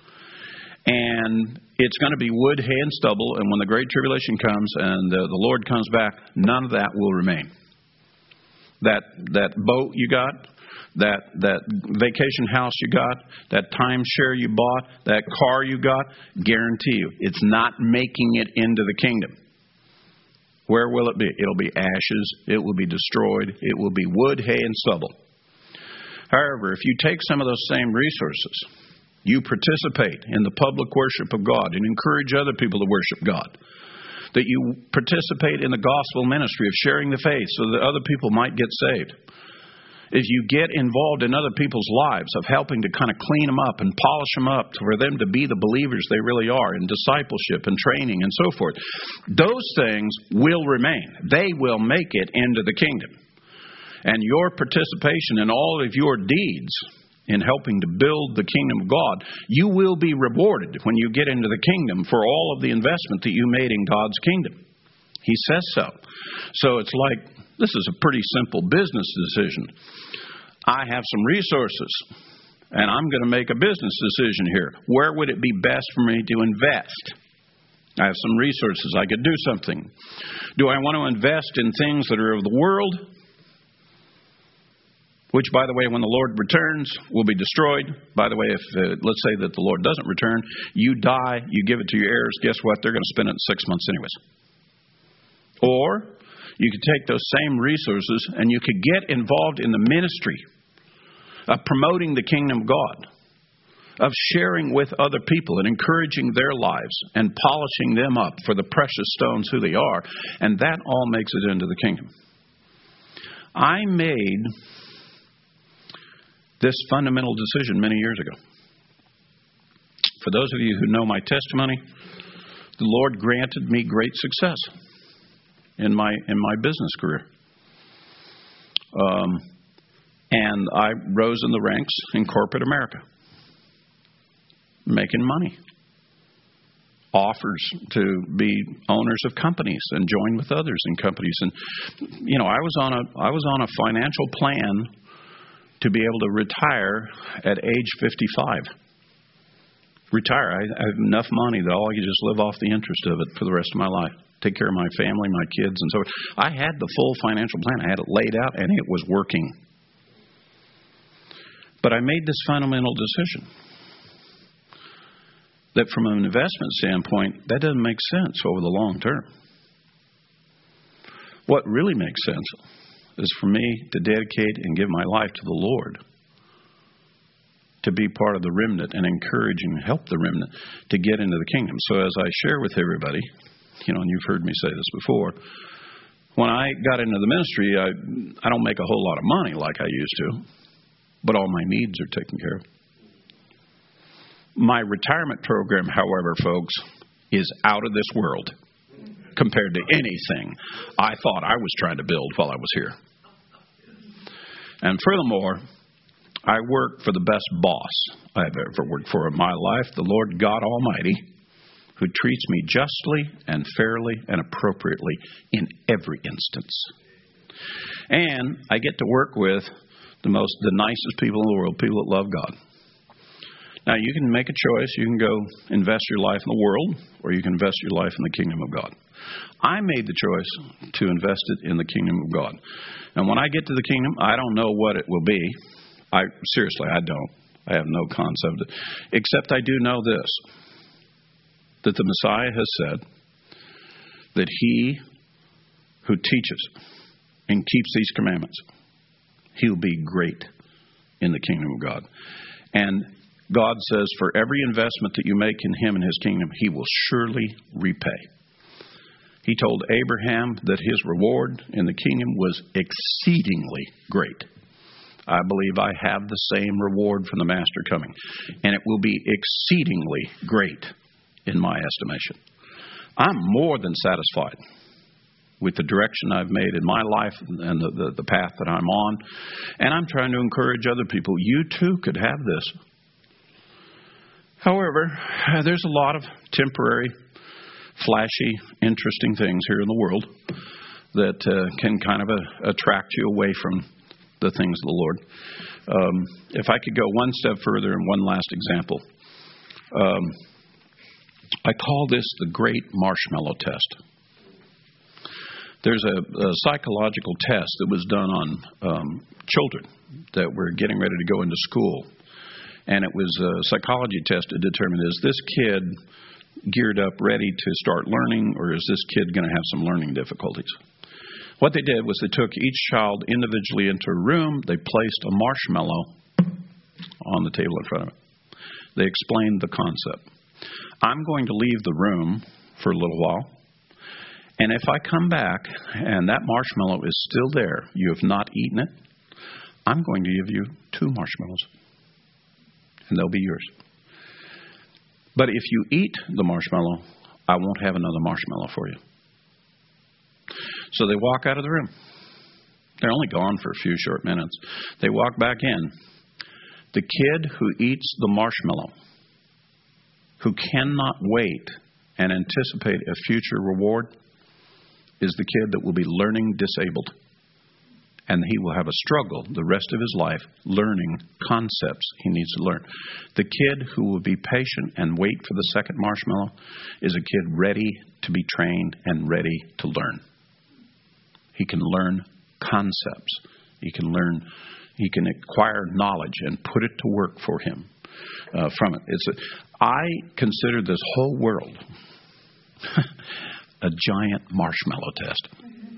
And it's going to be wood, hay, and stubble. And when the Great Tribulation comes and the, the Lord comes back, none of that will remain. That that boat you got, that that vacation house you got, that timeshare you bought, that car you got, guarantee you, it's not making it into the kingdom. Where will it be? It'll be ashes. It will be destroyed. It will be wood, hay, and stubble. However, if you take some of those same resources, you participate in the public worship of God and encourage other people to worship God, that you participate in the gospel ministry of sharing the faith so that other people might get saved. If you get involved in other people's lives of helping to kind of clean them up and polish them up for them to be the believers they really are in discipleship and training and so forth, those things will remain. They will make it into the kingdom. And your participation in all of your deeds in helping to build the kingdom of God, you will be rewarded when you get into the kingdom for all of the investment that you made in God's kingdom. He says so. So it's like, this is a pretty simple business decision. I have some resources, and I'm going to make a business decision here. Where would it be best for me to invest? I have some resources. I could do something. Do I want to invest in things that are of the world? Which, by the way, when the Lord returns, will be destroyed. By the way, if uh, let's say that the Lord doesn't return, you die, you give it to your heirs, guess what? They're going to spend it in six months anyways. Or you could take those same resources and you could get involved in the ministry of promoting the kingdom of God, of sharing with other people and encouraging their lives and polishing them up for the precious stones who they are. And that all makes it into the kingdom. I made this fundamental decision many years ago. For those of you who know my testimony, the Lord granted me great success in my in my business career. Um, and I rose in the ranks in corporate America, making money. Offers to be owners of companies and join with others in companies. And you know, I was on a I was on a financial plan to be able to retire at age fifty-five. Retire. I, I have enough money that all I could just live off the interest of it for the rest of my life. Take care of my family, my kids, and so forth. I had the full financial plan. I had it laid out, and it was working. But I made this fundamental decision that from an investment standpoint, that doesn't make sense over the long term. What really makes sense is for me to dedicate and give my life to the Lord, to be part of the remnant and encourage and help the remnant to get into the kingdom. So as I share with everybody, you know, and you've heard me say this before, when I got into the ministry, I, I don't make a whole lot of money like I used to, but all my needs are taken care of. My retirement program, however, folks, is out of this world compared to anything I thought I was trying to build while I was here. And furthermore, I work for the best boss I've ever worked for in my life, the Lord God Almighty, who treats me justly and fairly and appropriately in every instance. And I get to work with the most, the nicest people in the world, people that love God. Now, you can make a choice. You can go invest your life in the world, or you can invest your life in the kingdom of God. I made the choice to invest it in the kingdom of God. And when I get to the kingdom, I don't know what it will be. I seriously, I don't. I have no concept. Except I do know this, that the Messiah has said that he who teaches and keeps these commandments, he'll be great in the kingdom of God. And God says for every investment that you make in him and his kingdom, he will surely repay. He told Abraham that his reward in the kingdom was exceedingly great. I believe I have the same reward from the Master coming. And it will be exceedingly great in my estimation. I'm more than satisfied with the direction I've made in my life and the, the, the path that I'm on. And I'm trying to encourage other people. You too could have this. However, there's a lot of temporary, flashy, interesting things here in the world that uh, can kind of uh, attract you away from the things of the Lord. Um, if I could go one step further and one last example. Um, I call this the Great Marshmallow Test. There's a, a psychological test that was done on um, children that were getting ready to go into school. And it was a psychology test to determine, is this kid geared up, ready to start learning, or is this kid going to have some learning difficulties? What they did was they took each child individually into a room. They placed a marshmallow on the table in front of it. They explained the concept. I'm going to leave the room for a little while. And if I come back and that marshmallow is still there, you have not eaten it, I'm going to give you two marshmallows. And they'll be yours. But if you eat the marshmallow, I won't have another marshmallow for you. So they walk out of the room. They're only gone for a few short minutes. They walk back in. The kid who eats the marshmallow, who cannot wait and anticipate a future reward, is the kid that will be learning disabled. And he will have a struggle the rest of his life learning concepts he needs to learn. The kid who will be patient and wait for the second marshmallow is a kid ready to be trained and ready to learn. He can learn concepts. He can learn, he can acquire knowledge and put it to work for him uh, from it. It's a, I consider this whole world a giant marshmallow test.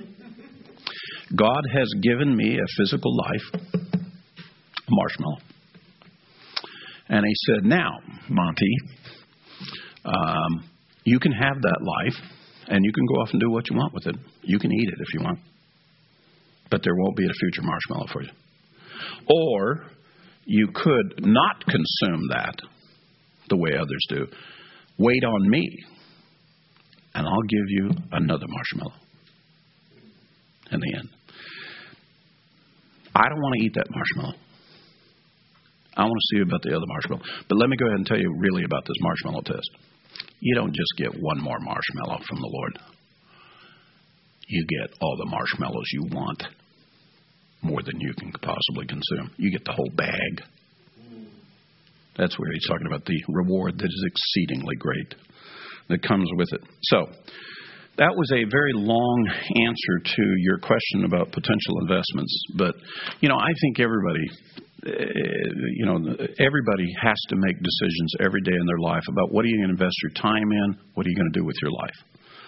God has given me a physical life, a marshmallow. And he said, now, Monty, um, you can have that life, and you can go off and do what you want with it. You can eat it if you want. But there won't be a future marshmallow for you. Or you could not consume that the way others do. Wait on me, and I'll give you another marshmallow in the end. I don't want to eat that marshmallow. I want to see about the other marshmallow. But let me go ahead and tell you really about this marshmallow test. You don't just get one more marshmallow from the Lord. You get all the marshmallows you want, more than you can possibly consume. You get the whole bag. That's where he's talking about the reward that is exceedingly great that comes with it. So, that was a very long answer to your question about potential investments. But, you know, I think everybody, you know, everybody has to make decisions every day in their life about what are you going to invest your time in, what are you going to do with your life.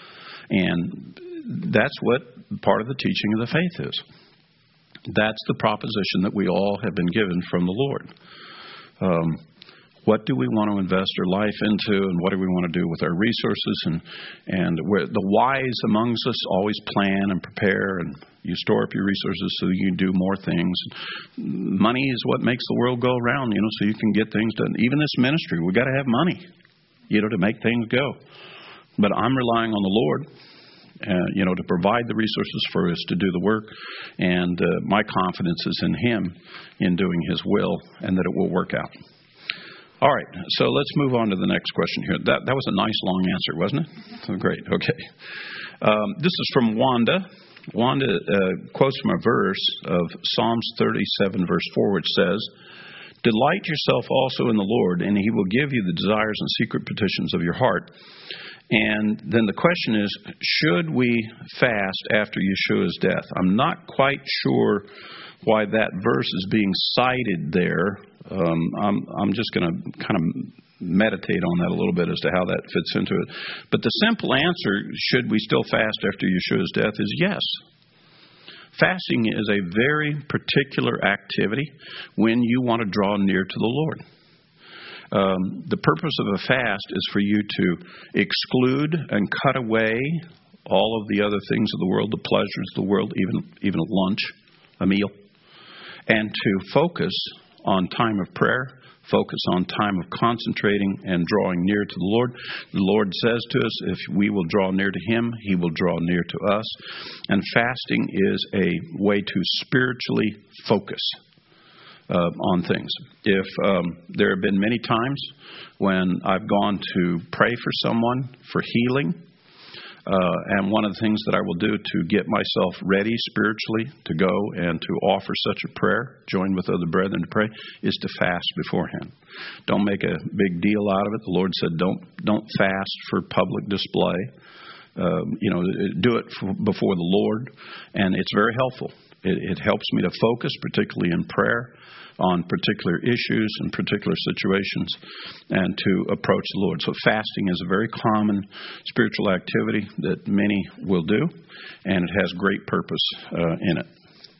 And that's what part of the teaching of the faith is. That's the proposition that we all have been given from the Lord. Um, What do we want to invest our life into, and what do we want to do with our resources? And and where the wise amongst us always plan and prepare, and you store up your resources so you can do more things. Money is what makes the world go around, you know, so you can get things done. Even this ministry, we got to have money, you know, to make things go. But I'm relying on the Lord, uh, you know, to provide the resources for us to do the work. And uh, my confidence is in Him in doing His will, and that it will work out. All right, so let's move on to the next question here. That that was a nice long answer, wasn't it? Oh, great, okay. Um, this is from Wanda. Wanda uh, quotes from a verse of Psalms thirty-seven, verse four, which says, "Delight yourself also in the Lord, and He will give you the desires and secret petitions of your heart." And then the question is, should we fast after Yeshua's death? I'm not quite sure why that verse is being cited there. Um, I'm, I'm just going to kind of meditate on that a little bit as to how that fits into it. But the simple answer, should we still fast after Yeshua's death, is yes. Fasting is a very particular activity when you want to draw near to the Lord. Um, the purpose of a fast is for you to exclude and cut away all of the other things of the world, the pleasures of the world, even even a lunch, a meal, and to focus on time of prayer, focus on time of concentrating and drawing near to the Lord. The Lord says to us, if we will draw near to Him, He will draw near to us. And fasting is a way to spiritually focus Uh, on things. If um, there have been many times when I've gone to pray for someone for healing, uh, and one of the things that I will do to get myself ready spiritually to go and to offer such a prayer, join with other brethren to pray, is to fast beforehand. Don't make a big deal out of it. The Lord said, don't don't fast for public display. Um, you know, do it for, before the Lord, and it's very helpful. It, it helps me to focus, particularly in prayer, on particular issues and particular situations, and to approach the Lord. So fasting is a very common spiritual activity that many will do, and it has great purpose uh, in it.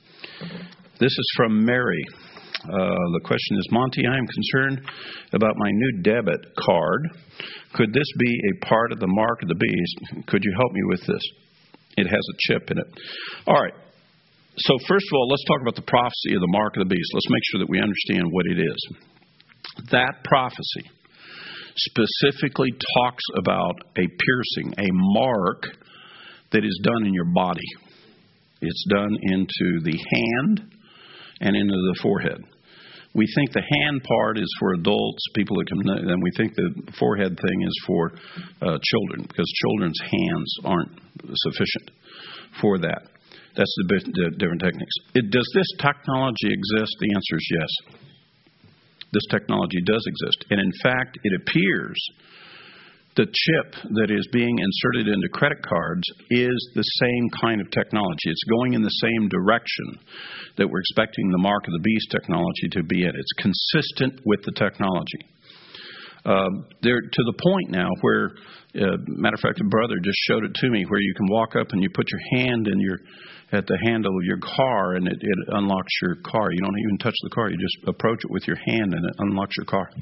This is from Mary. Uh, the question is, Monty, I am concerned about my new debit card. Could this be a part of the mark of the beast? Could you help me with this? It has a chip in it. All right. So first of all, let's talk about the prophecy of the mark of the beast. Let's make sure that we understand what it is. That prophecy specifically talks about a piercing, a mark that is done in your body. It's done into the hand and into the forehead. We think the hand part is for adults, people that can, and we think the forehead thing is for uh, children, because children's hands aren't sufficient for that. That's the, the different techniques. It, does this technology exist? The answer is yes. This technology does exist. And in fact, it appears the chip that is being inserted into credit cards is the same kind of technology. It's going in the same direction that we're expecting the mark of the beast technology to be in. It's consistent with the technology. Um, they're to the point now where, uh, matter of fact, a brother just showed it to me, where you can walk up and you put your hand in your at the handle of your car, and it, it unlocks your car. You don't even touch the car. You just approach it with your hand, and it unlocks your car.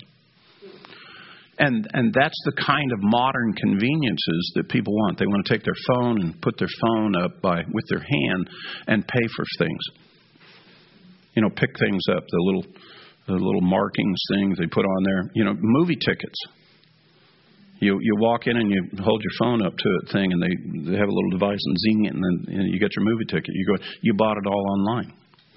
And and that's the kind of modern conveniences that people want. They want to take their phone and put their phone up by with their hand and pay for things. You know, pick things up, the little the little markings things they put on there. You know, movie tickets. You you walk in and you hold your phone up to a thing, and they, they have a little device and zing it, and then you know, you get your movie ticket. You go, you bought it all online.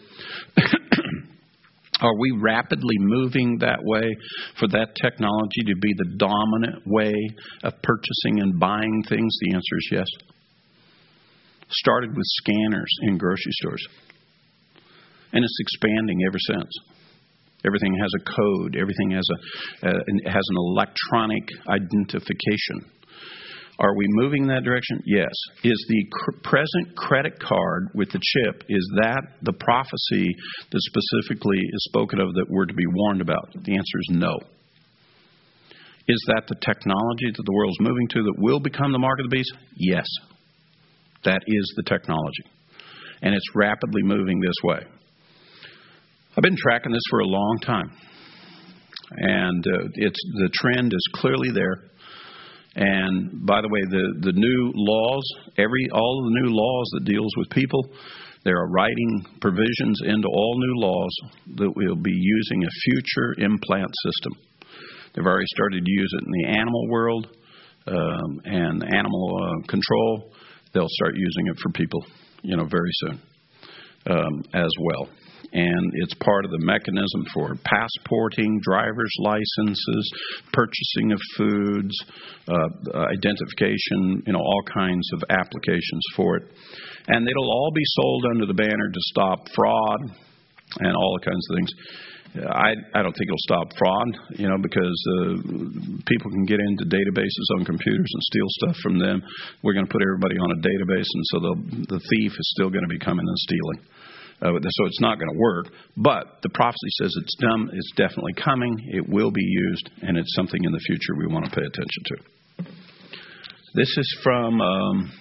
Are we rapidly moving that way for that technology to be the dominant way of purchasing and buying things? The answer is yes. Started with scanners in grocery stores, and it's expanding ever since. Everything has a code. Everything has a uh, has an electronic identification. Are we moving in that direction? Yes. Is the cr- present credit card with the chip, is that the prophecy that specifically is spoken of that we're to be warned about? The answer is no. Is that the technology that the world's moving to that will become the mark of the beast? Yes. That is the technology. And it's rapidly moving this way. I've been tracking this for a long time, and uh, it's the trend is clearly there. And by the way, the, the new laws, every all of the new laws that deals with people, there are writing provisions into all new laws that will be using a future implant system. They've already started to use it in the animal world um, and animal uh, control. They'll start using it for people, you know, very soon um, as well. and it's part of the mechanism for passporting, driver's licenses, purchasing of foods, uh, identification, you know, all kinds of applications for it. And it'll all be sold under the banner to stop fraud and all kinds of things. I, I don't think it'll stop fraud, you know, because uh, people can get into databases on computers and steal stuff from them. We're going to put everybody on a database, and so the, the thief is still going to be coming and stealing. Uh, so it's not going to work. But the prophecy says it's done. It's definitely coming. It will be used, and it's something in the future we want to pay attention to. This is from um,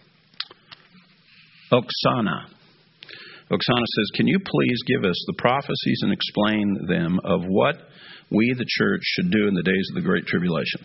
Oksana. Oksana says, can you please give us the prophecies and explain them of what we, the church, should do in the days of the Great Tribulation?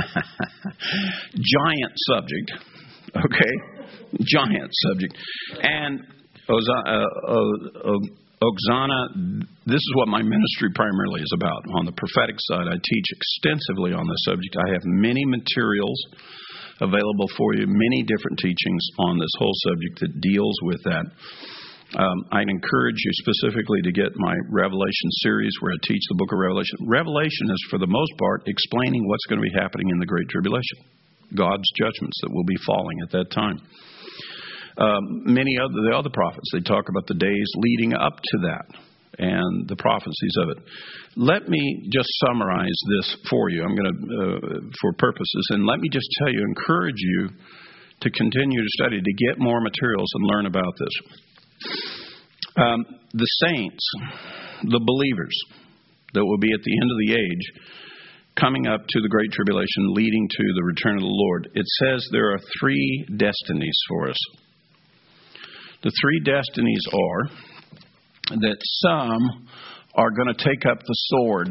Giant subject, okay? Giant subject. And Oksana, uh, uh, Oksana, this is what my ministry primarily is about. On the prophetic side, I teach extensively on this subject. I have many materials available for you, many different teachings on this whole subject that deals with that. Um, I'd encourage you specifically to get my Revelation series where I teach the book of Revelation. Revelation is, for the most part, explaining what's going to be happening in the Great Tribulation, God's judgments that will be falling at that time. Um, many of the other prophets, they talk about the days leading up to that and the prophecies of it. Let me just summarize this for you. I'm going to, uh, for purposes, and let me just tell you, encourage you to continue to study, to get more materials and learn about this. Um, the saints, the believers that will be at the end of the age, coming up to the Great Tribulation, leading to the return of the Lord, it says there are three destinies for us. The three destinies are that some are going to take up the sword,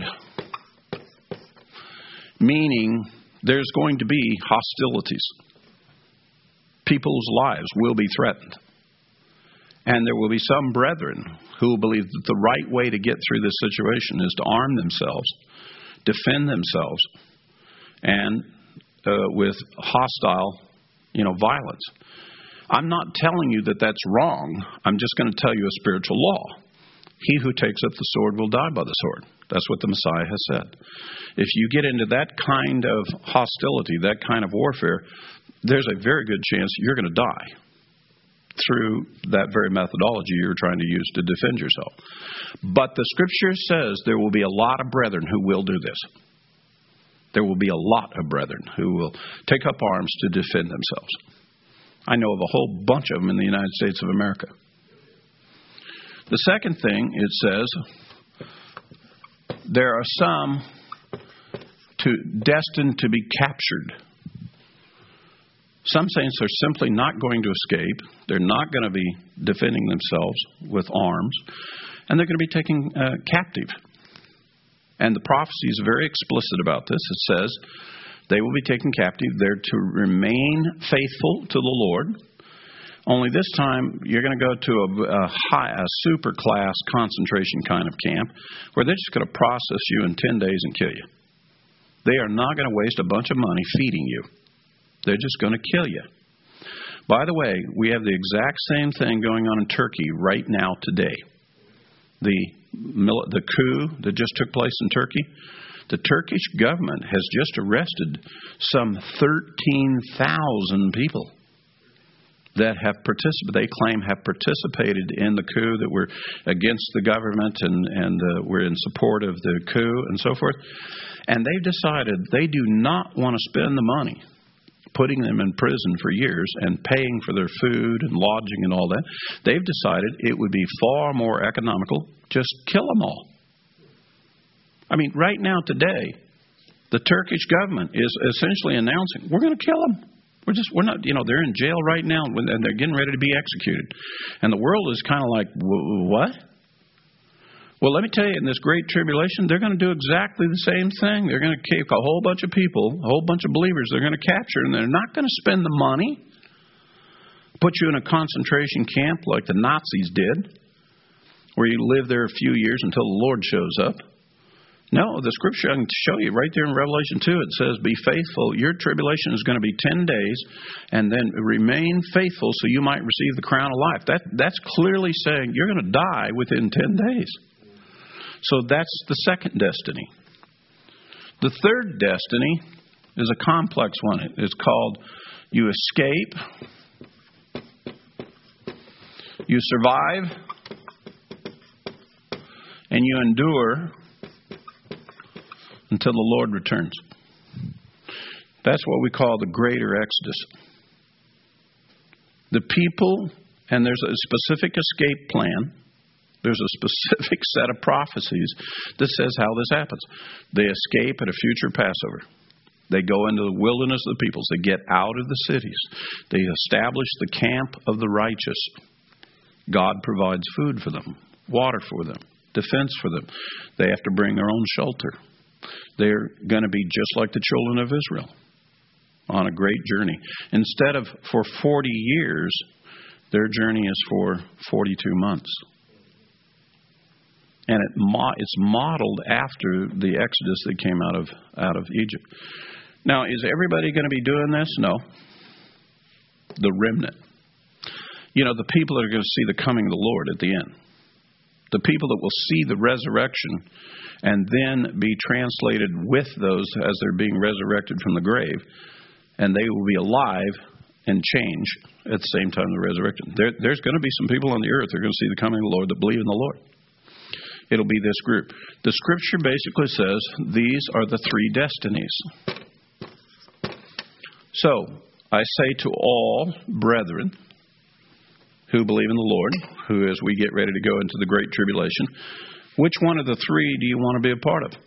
meaning there's going to be hostilities. People's lives will be threatened. And there will be some brethren who will believe that the right way to get through this situation is to arm themselves, defend themselves, and uh, with hostile, you know, violence. I'm not telling you that that's wrong. I'm just going to tell you a spiritual law. He who takes up the sword will die by the sword. That's what the Messiah has said. If you get into that kind of hostility, that kind of warfare, there's a very good chance you're going to die through that very methodology you're trying to use to defend yourself. But the Scripture says there will be a lot of brethren who will do this. There will be a lot of brethren who will take up arms to defend themselves. I know of a whole bunch of them in the United States of America. The second thing, it says, there are some to, destined to be captured. Some saints are simply not going to escape. They're not going to be defending themselves with arms. And they're going to be taken uh, captive. And the prophecy is very explicit about this. It says they will be taken captive. They're to remain faithful to the Lord. Only this time you're going to go to a, a high, a super class concentration kind of camp where they're just going to process you in ten days and kill you. They are not going to waste a bunch of money feeding you. They're just going to kill you. By the way, we have the exact same thing going on in Turkey right now today. The, the coup that just took place in Turkey, the Turkish government has just arrested some thirteen thousand people that have participated, they claim have participated in the coup, that were against the government and, and uh, were in support of the coup and so forth. And they've decided they do not want to spend the money putting them in prison for years and paying for their food and lodging and all that. They've decided it would be far more economical just kill them all. I mean, right now today, the Turkish government is essentially announcing, we're going to kill them. We're just, we're not, you know, they're in jail right now and they're getting ready to be executed. And the world is kind of like, what? Well, let me tell you, in this great tribulation, they're going to do exactly the same thing. They're going to take a whole bunch of people, a whole bunch of believers they're going to capture, and they're not going to spend the money, put you in a concentration camp like the Nazis did, where you live there a few years until the Lord shows up. No, the scripture, I can show you right there in Revelation two. It says, be faithful. Your tribulation is going to be ten days, and then remain faithful so you might receive the crown of life. That That's clearly saying you're going to die within ten days. So that's the second destiny. The third destiny is a complex one. It's called you escape, you survive, and you endure until the Lord returns. That's what we call the greater exodus. The people, and there's a specific escape plan. There's a specific set of prophecies that says how this happens. They escape at a future Passover. They go into the wilderness of the peoples. They get out of the cities. They establish the camp of the righteous. God provides food for them, water for them, defense for them. They have to bring their own shelter. They're going to be just like the children of Israel on a great journey. Instead of for forty years, their journey is for forty-two months. And it mo- it's modeled after the Exodus that came out of out of Egypt. Now, is everybody going to be doing this? No. The remnant. You know, the people that are going to see the coming of the Lord at the end. The people that will see the resurrection and then be translated with those as they're being resurrected from the grave. And they will be alive and change at the same time the resurrection. There, there's going to be some people on the earth that are going to see the coming of the Lord that believe in the Lord. It'll be this group. The scripture basically says these are the three destinies. So, I say to all brethren who believe in the Lord, who as we get ready to go into the great tribulation, which one of the three do you want to be a part of?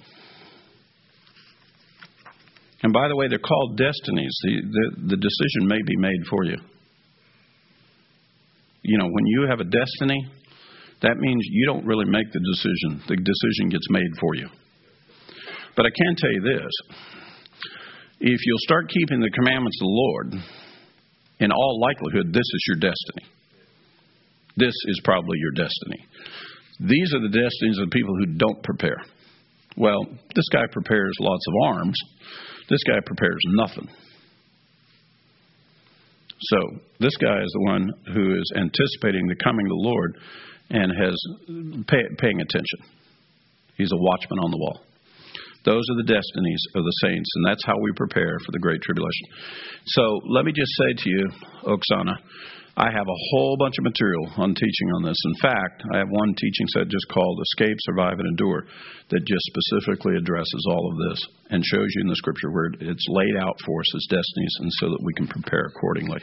And by the way, they're called destinies. The, the, the decision may be made for you. You know, when you have a destiny, that means you don't really make the decision. The decision gets made for you. But I can tell you this. If you'll start keeping the commandments of the Lord, in all likelihood, this is your destiny. This is probably your destiny. These are the destinies of the people who don't prepare. Well, this guy prepares lots of arms. This guy prepares nothing. So, this guy is the one who is anticipating the coming of the Lord and has pay, paying attention. He's a watchman on the wall. Those are the destinies of the saints, and that's how we prepare for the Great Tribulation. So, let me just say to you, Oksana, I have a whole bunch of material on teaching on this. In fact, I have one teaching set just called Escape, Survive, and Endure that just specifically addresses all of this and shows you in the scripture where it's laid out for us as destinies and so that we can prepare accordingly.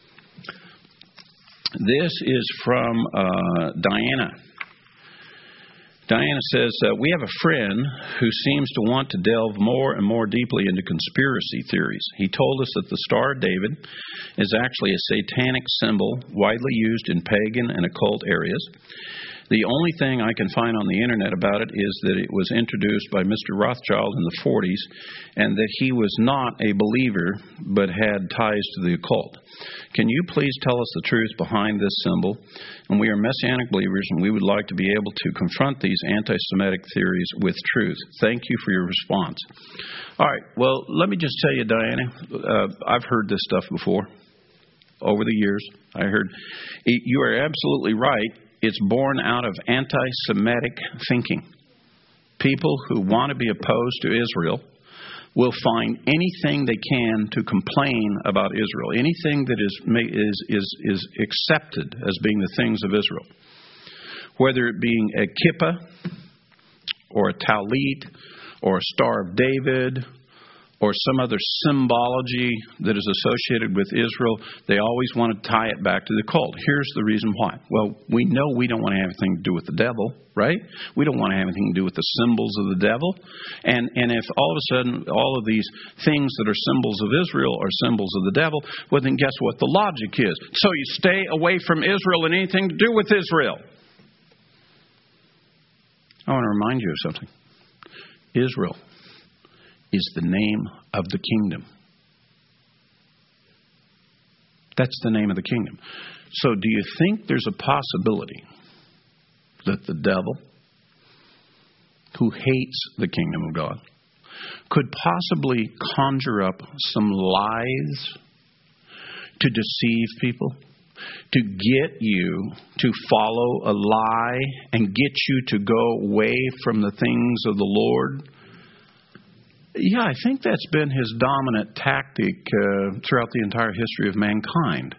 This is from uh, Diana. Diana says, uh, we have a friend who seems to want to delve more and more deeply into conspiracy theories. He told us that the Star of David is actually a satanic symbol widely used in pagan and occult areas. The only thing I can find on the internet about it is that it was introduced by Mister Rothschild in the forties and that he was not a believer but had ties to the occult. Can you please tell us the truth behind this symbol? And we are Messianic believers, and we would like to be able to confront these anti-Semitic theories with truth. Thank you for your response. All right, well, let me just tell you, Diana, uh, I've heard this stuff before over the years. I heard you are absolutely right. It's born out of anti-Semitic thinking. People who want to be opposed to Israel will find anything they can to complain about Israel, anything that is is is is accepted as being the things of Israel, whether it being a kippah or a talit or a Star of David or some other symbology that is associated with Israel. They always want to tie it back to the cult. Here's the reason why. Well, we know we don't want to have anything to do with the devil, right? We don't want to have anything to do with the symbols of the devil. And and if all of a sudden all of these things that are symbols of Israel are symbols of the devil, well then guess what the logic is? So you stay away from Israel and anything to do with Israel. I want to remind you of something. Israel is the name of the kingdom. That's the name of the kingdom. So do you think there's a possibility that the devil who hates the kingdom of God could possibly conjure up some lies to deceive people, to get you to follow a lie and get you to go away from the things of the Lord? Yeah, I think that's been his dominant tactic uh, throughout the entire history of mankind.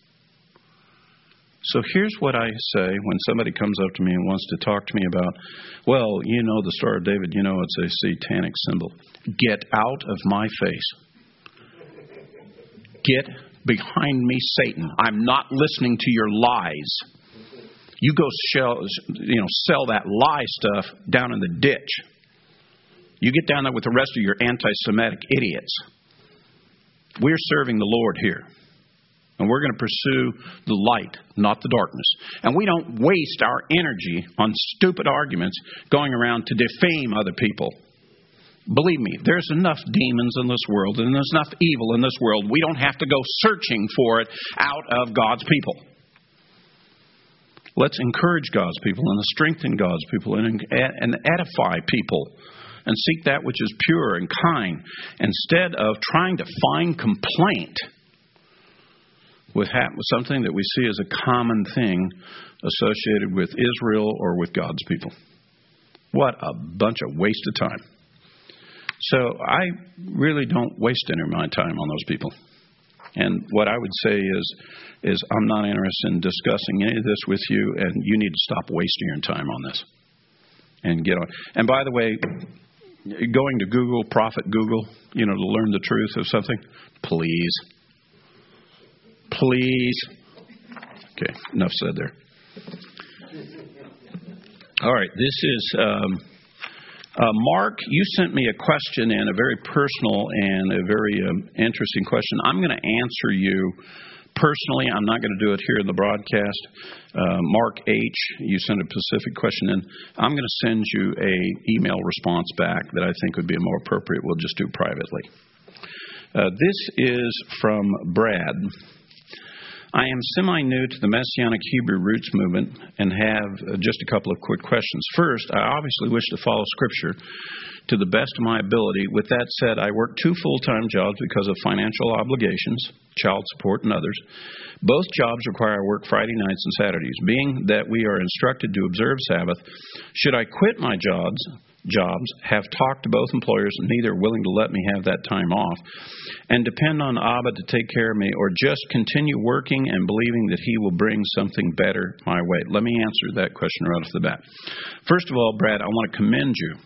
So here's what I say when somebody comes up to me and wants to talk to me about, well, you know, the Star of David, you know, it's a satanic symbol. Get out of my face. Get behind me, Satan. I'm not listening to your lies. You go sell, you know, sell that lie stuff down in the ditch. You get down there with the rest of your anti-Semitic idiots. We're serving the Lord here. And we're going to pursue the light, not the darkness. And we don't waste our energy on stupid arguments going around to defame other people. Believe me, there's enough demons in this world and there's enough evil in this world. We don't have to go searching for it out of God's people. Let's encourage God's people and strengthen God's people and, and edify people and seek that which is pure and kind instead of trying to find complaint with something that we see as a common thing associated with Israel or with God's people. What a bunch of waste of time. So I really don't waste any of my time on those people. And what I would say is, is I'm not interested in discussing any of this with you, and you need to stop wasting your time on this. And get on. And by the way, going to Google, Prophet Google, you know, to learn the truth of something, please. Please. Okay, enough said there. All right, this is um, uh, Mark. You sent me a question in, a very personal and a very um, interesting question. I'm going to answer you personally. I'm not going to do it here in the broadcast. Uh, Mark H., you sent a specific question in. I'm going to send you a email response back that I think would be more appropriate. We'll just do privately. Uh, this is from Brad. I am semi-new to the Messianic Hebrew Roots movement and have just a couple of quick questions. First, I obviously wish to follow Scripture to the best of my ability. With that said, I work two full-time jobs because of financial obligations, child support, and others. Both jobs require I work Friday nights and Saturdays. Being that we are instructed to observe Sabbath, should I quit my jobs, jobs, have talked to both employers, and neither are willing to let me have that time off, and depend on Abba to take care of me, or just continue working and believing that he will bring something better my way? Let me answer that question right off the bat. First of all, Brad, I want to commend you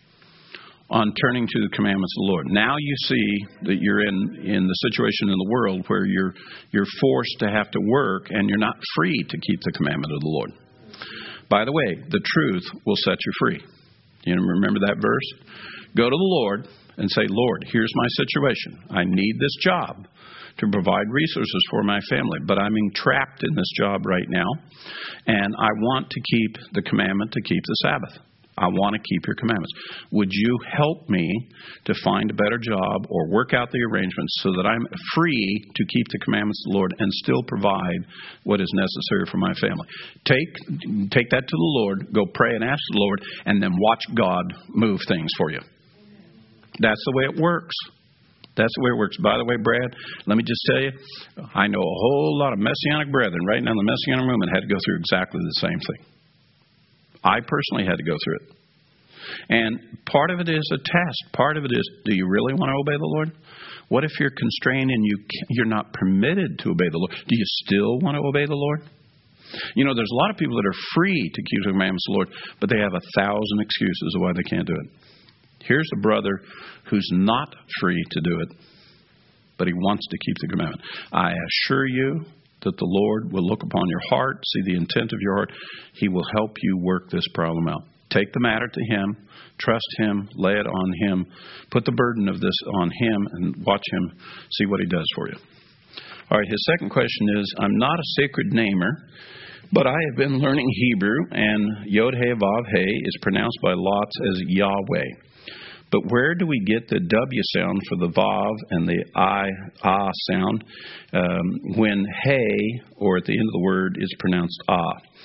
on turning to the commandments of the Lord. Now you see that you're in, in the situation in the world where you're you're forced to have to work and you're not free to keep the commandment of the Lord. By the way, the truth will set you free. You remember that verse? Go to the Lord and say, Lord, here's my situation. I need this job to provide resources for my family, but I'm entrapped in this job right now, and I want to keep the commandment to keep the Sabbath. I want to keep your commandments. Would you help me to find a better job or work out the arrangements so that I'm free to keep the commandments of the Lord and still provide what is necessary for my family? Take take that to the Lord, go pray and ask the Lord, and then watch God move things for you. That's the way it works. That's the way it works. By the way, Brad, let me just tell you, I know a whole lot of Messianic brethren right now in the Messianic movement had to go through exactly the same thing. I personally had to go through it. And part of it is a test. Part of it is, do you really want to obey the Lord? What if you're constrained and you can't, you're not permitted to obey the Lord? Do you still want to obey the Lord? You know, there's a lot of people that are free to keep the commandments of the Lord, but they have a thousand excuses of why they can't do it. Here's a brother who's not free to do it, but he wants to keep the commandment. I assure you that the Lord will look upon your heart, see the intent of your heart. He will help you work this problem out. Take the matter to Him, trust Him, lay it on Him, put the burden of this on Him, and watch Him see what He does for you. All right, his second question is, I'm not a sacred namer, but I have been learning Hebrew, and Yod-Heh-Vav-He is pronounced by lots as Yahweh. But where do we get the W sound for the Vav and the I, Ah sound um, when Hey, or at the end of the word, is pronounced Ah?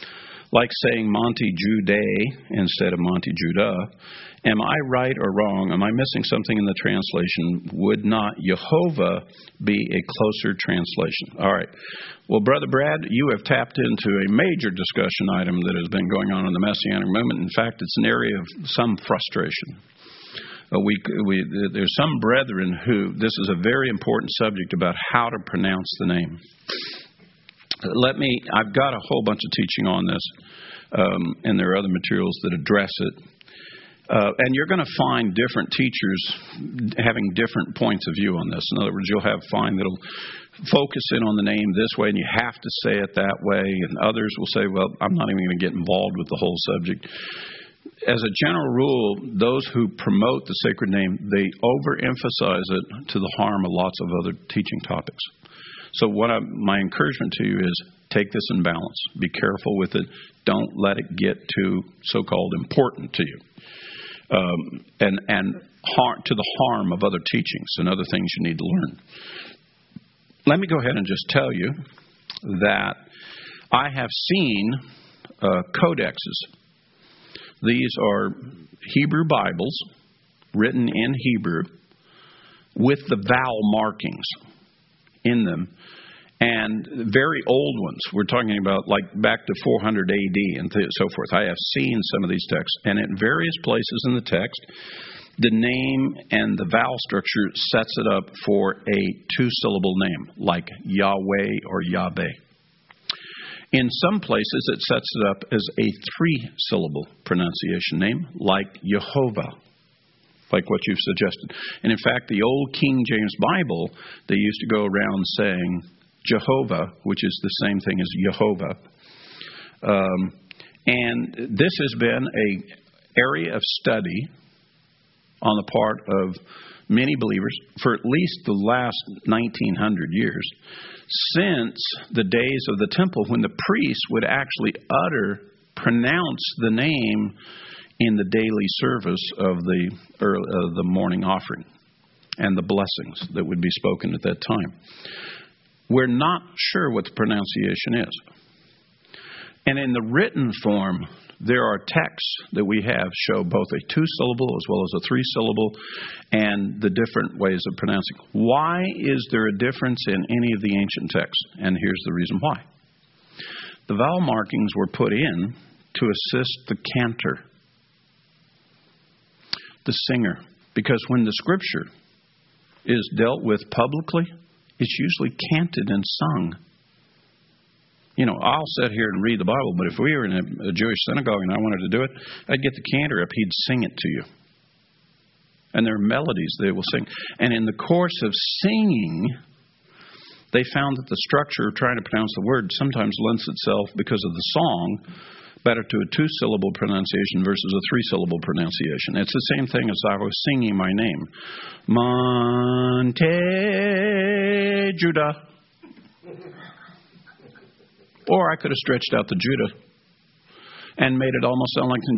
like saying Monte Jude instead of Monte Judah. Am I right or wrong? Am I missing something in the translation? Would not Jehovah be a closer translation? All right. Well, Brother Brad, you have tapped into a major discussion item that has been going on in the Messianic movement. In fact, it's an area of some frustration. Uh, we, we, there's some brethren who, this is a very important subject about how to pronounce the name. Let me, I've got a whole bunch of teaching on this, um, and there are other materials that address it. Uh, and you're going to find different teachers having different points of view on this. In other words, you'll have find that'll focus in on the name this way, and you have to say it that way. And others will say, well, I'm not even going to get involved with the whole subject. As a general rule, those who promote the sacred name, they overemphasize it to the harm of lots of other teaching topics. So what I, my encouragement to you is take this in balance. Be careful with it. Don't let it get too so-called important to you. Um, and and har- to the harm of other teachings and other things you need to learn. Let me go ahead and just tell you that I have seen uh, codexes. These are Hebrew Bibles written in Hebrew with the vowel markings in them, and very old ones. We're talking about like back to four hundred A D and th- so forth. I have seen some of these texts, and at various places in the text, the name and the vowel structure sets it up for a two-syllable name, like Yahweh or Yahweh. In some places, it sets it up as a three-syllable pronunciation name, like Jehovah, like what you've suggested. And in fact, the old King James Bible, they used to go around saying Jehovah, which is the same thing as Jehovah. Um, and this has been an area of study on the part of many believers for at least the last nineteen hundred years, since the days of the temple when the priests would actually utter, pronounce the name in the daily service of the, early, uh, the morning offering and the blessings that would be spoken at that time. We're not sure what the pronunciation is. And in the written form, there are texts that we have show both a two-syllable as well as a three-syllable and the different ways of pronouncing. Why is there a difference in any of the ancient texts? And here's the reason why. The vowel markings were put in to assist the cantor, the singer, because when the scripture is dealt with publicly, it's usually canted and sung. You know, I'll sit here and read the Bible, but if we were in a, a Jewish synagogue and I wanted to do it, I'd get the cantor up, he'd sing it to you. And there are melodies they will sing. And in the course of singing, they found that the structure of trying to pronounce the word sometimes lends itself, because of the song, better to a two-syllable pronunciation versus a three-syllable pronunciation. It's the same thing as I was singing my name. Monte Judah. Or I could have stretched out the Judah and made it almost sound like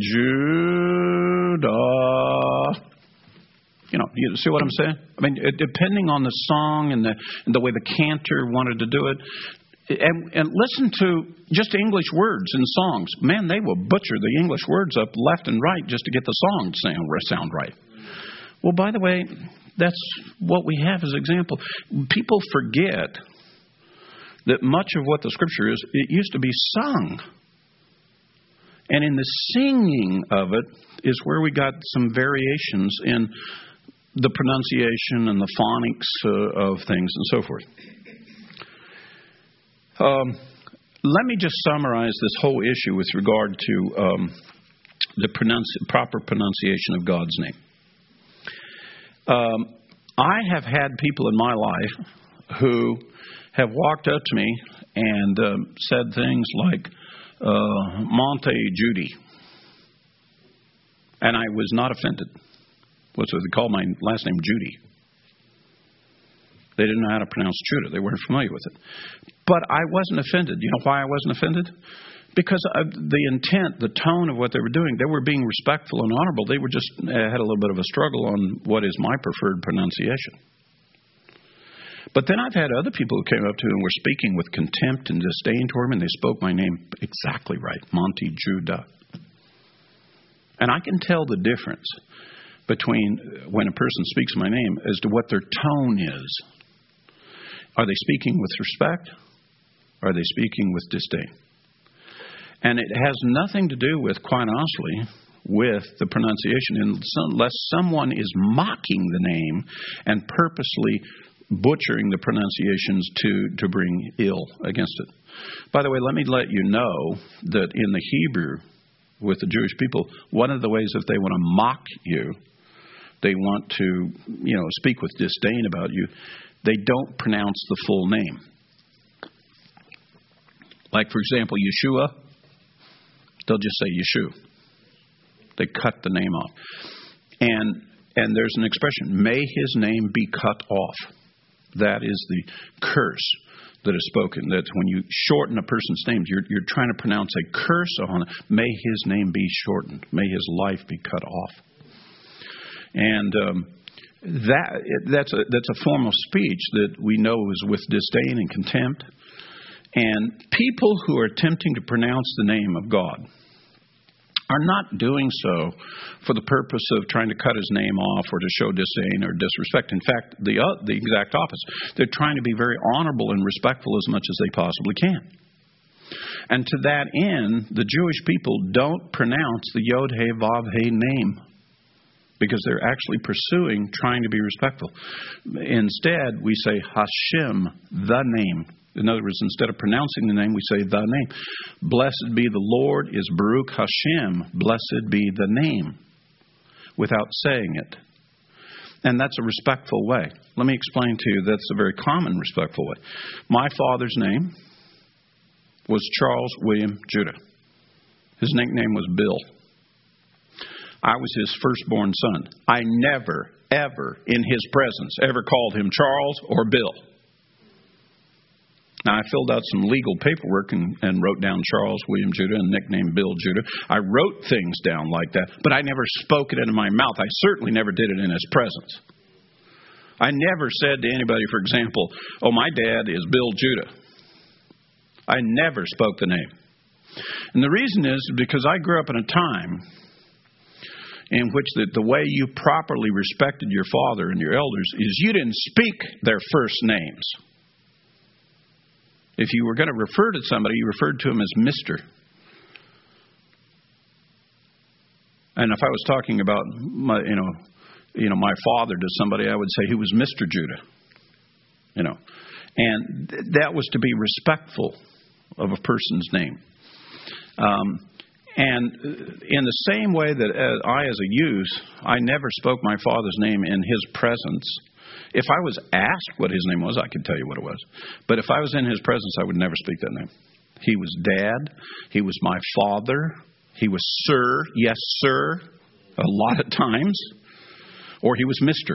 Judah. You know, you see what I'm saying? I mean, it, depending on the song and the, and the way the cantor wanted to do it. And, and listen to just English words in songs. Man, they will butcher the English words up left and right just to get the song to sound, sound right. Well, by the way, that's what we have as example. People forget that much of what the scripture is, it used to be sung. And in the singing of it is where we got some variations in the pronunciation and the phonics uh, of things and so forth. Um, let me just summarize this whole issue with regard to um, the pronunci- proper pronunciation of God's name. Um, I have had people in my life who have walked up to me and um, said things like, uh, Monte Judy. And I was not offended. What's what they call my last name Judy. They didn't know how to pronounce Judah. They weren't familiar with it. But I wasn't offended. You know why I wasn't offended? Because of the intent, the tone of what they were doing. They were being respectful and honorable. They were just uh, had a little bit of a struggle on what is my preferred pronunciation. But then I've had other people who came up to him and were speaking with contempt and disdain toward him, and they spoke my name exactly right, Monty Judah. And I can tell the difference between when a person speaks my name as to what their tone is. Are they speaking with respect? Or are they speaking with disdain? And it has nothing to do with, quite honestly, with the pronunciation, unless someone is mocking the name and purposely butchering the pronunciations to, to bring ill against it. By the way, let me let you know that in the Hebrew, with the Jewish people, one of the ways if they want to mock you, they want to, you know, speak with disdain about you, they don't pronounce the full name. Like, for example, Yeshua, they'll just say Yeshu. They cut the name off. And and there's an expression, may his name be cut off. That is the curse that is spoken. That when you shorten a person's name, you're, you're trying to pronounce a curse on it. May his name be shortened. May his life be cut off. And um, that that's a, that's a form of speech that we know is with disdain and contempt. And people who are attempting to pronounce the name of God are not doing so for the purpose of trying to cut his name off or to show disdain or disrespect. In fact, the uh, the exact opposite. They're trying to be very honorable and respectful as much as they possibly can. And to that end, the Jewish people don't pronounce the Yod-Heh-Vav-Heh name because they're actually pursuing trying to be respectful. Instead, we say Hashem, the name. In other words, instead of pronouncing the name, we say the name. Blessed be the Lord is Baruch Hashem. Blessed be the name, without saying it. And that's a respectful way. Let me explain to you that's a very common respectful way. My father's name was Charles William Judah. His nickname was Bill. I was his firstborn son. I never, ever, in his presence, ever called him Charles or Bill. Now, I filled out some legal paperwork and, and wrote down Charles William Judah and nicknamed Bill Judah. I wrote things down like that, but I never spoke it into my mouth. I certainly never did it in his presence. I never said to anybody, for example, oh, my dad is Bill Judah. I never spoke the name. And the reason is because I grew up in a time in which the, the way you properly respected your father and your elders is you didn't speak their first names. If you were going to refer to somebody, you referred to him as Mister And if I was talking about my, you know, you know, my father to somebody, I would say he was Mister Judah. You know, and th- that was to be respectful of a person's name. Um, and in the same way that uh, I, as a youth, I never spoke my father's name in his presence. If I was asked what his name was, I could tell you what it was. But if I was in his presence, I would never speak that name. He was Dad. He was my father. He was Sir. Yes, sir. A lot of times. Or he was Mister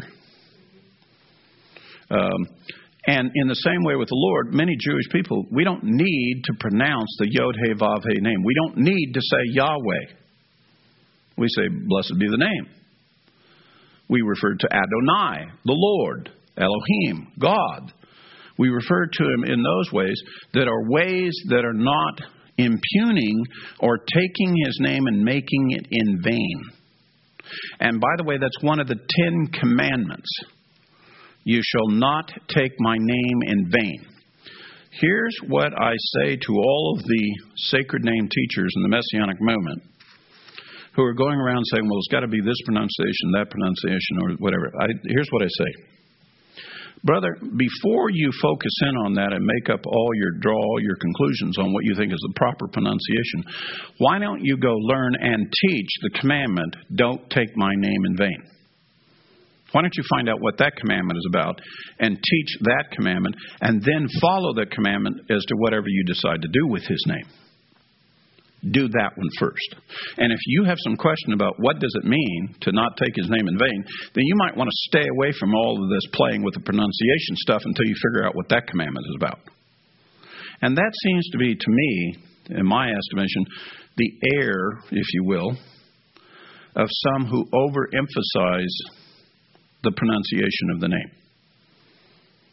Um, and in the same way with the Lord, many Jewish people, we don't need to pronounce the Yod-Heh-Vav-Heh name. We don't need to say Yahweh. We say, blessed be the name. We refer to Adonai, the Lord, Elohim, God. We refer to him in those ways that are ways that are not impugning or taking his name and making it in vain. And by the way, that's one of the Ten Commandments. You shall not take my name in vain. Here's what I say to all of the sacred name teachers in the Messianic movement who are going around saying, well, it's got to be this pronunciation, that pronunciation, or whatever. I, here's what I say. Brother, before you focus in on that and make up all your, draw all your conclusions on what you think is the proper pronunciation, why don't you go learn and teach the commandment, don't take my name in vain? Why don't you find out what that commandment is about and teach that commandment and then follow that commandment as to whatever you decide to do with his name? Do that one first. And if you have some question about what does it mean to not take his name in vain, then you might want to stay away from all of this playing with the pronunciation stuff until you figure out what that commandment is about. And that seems to be, to me, in my estimation, the error, if you will, of some who overemphasize the pronunciation of the name.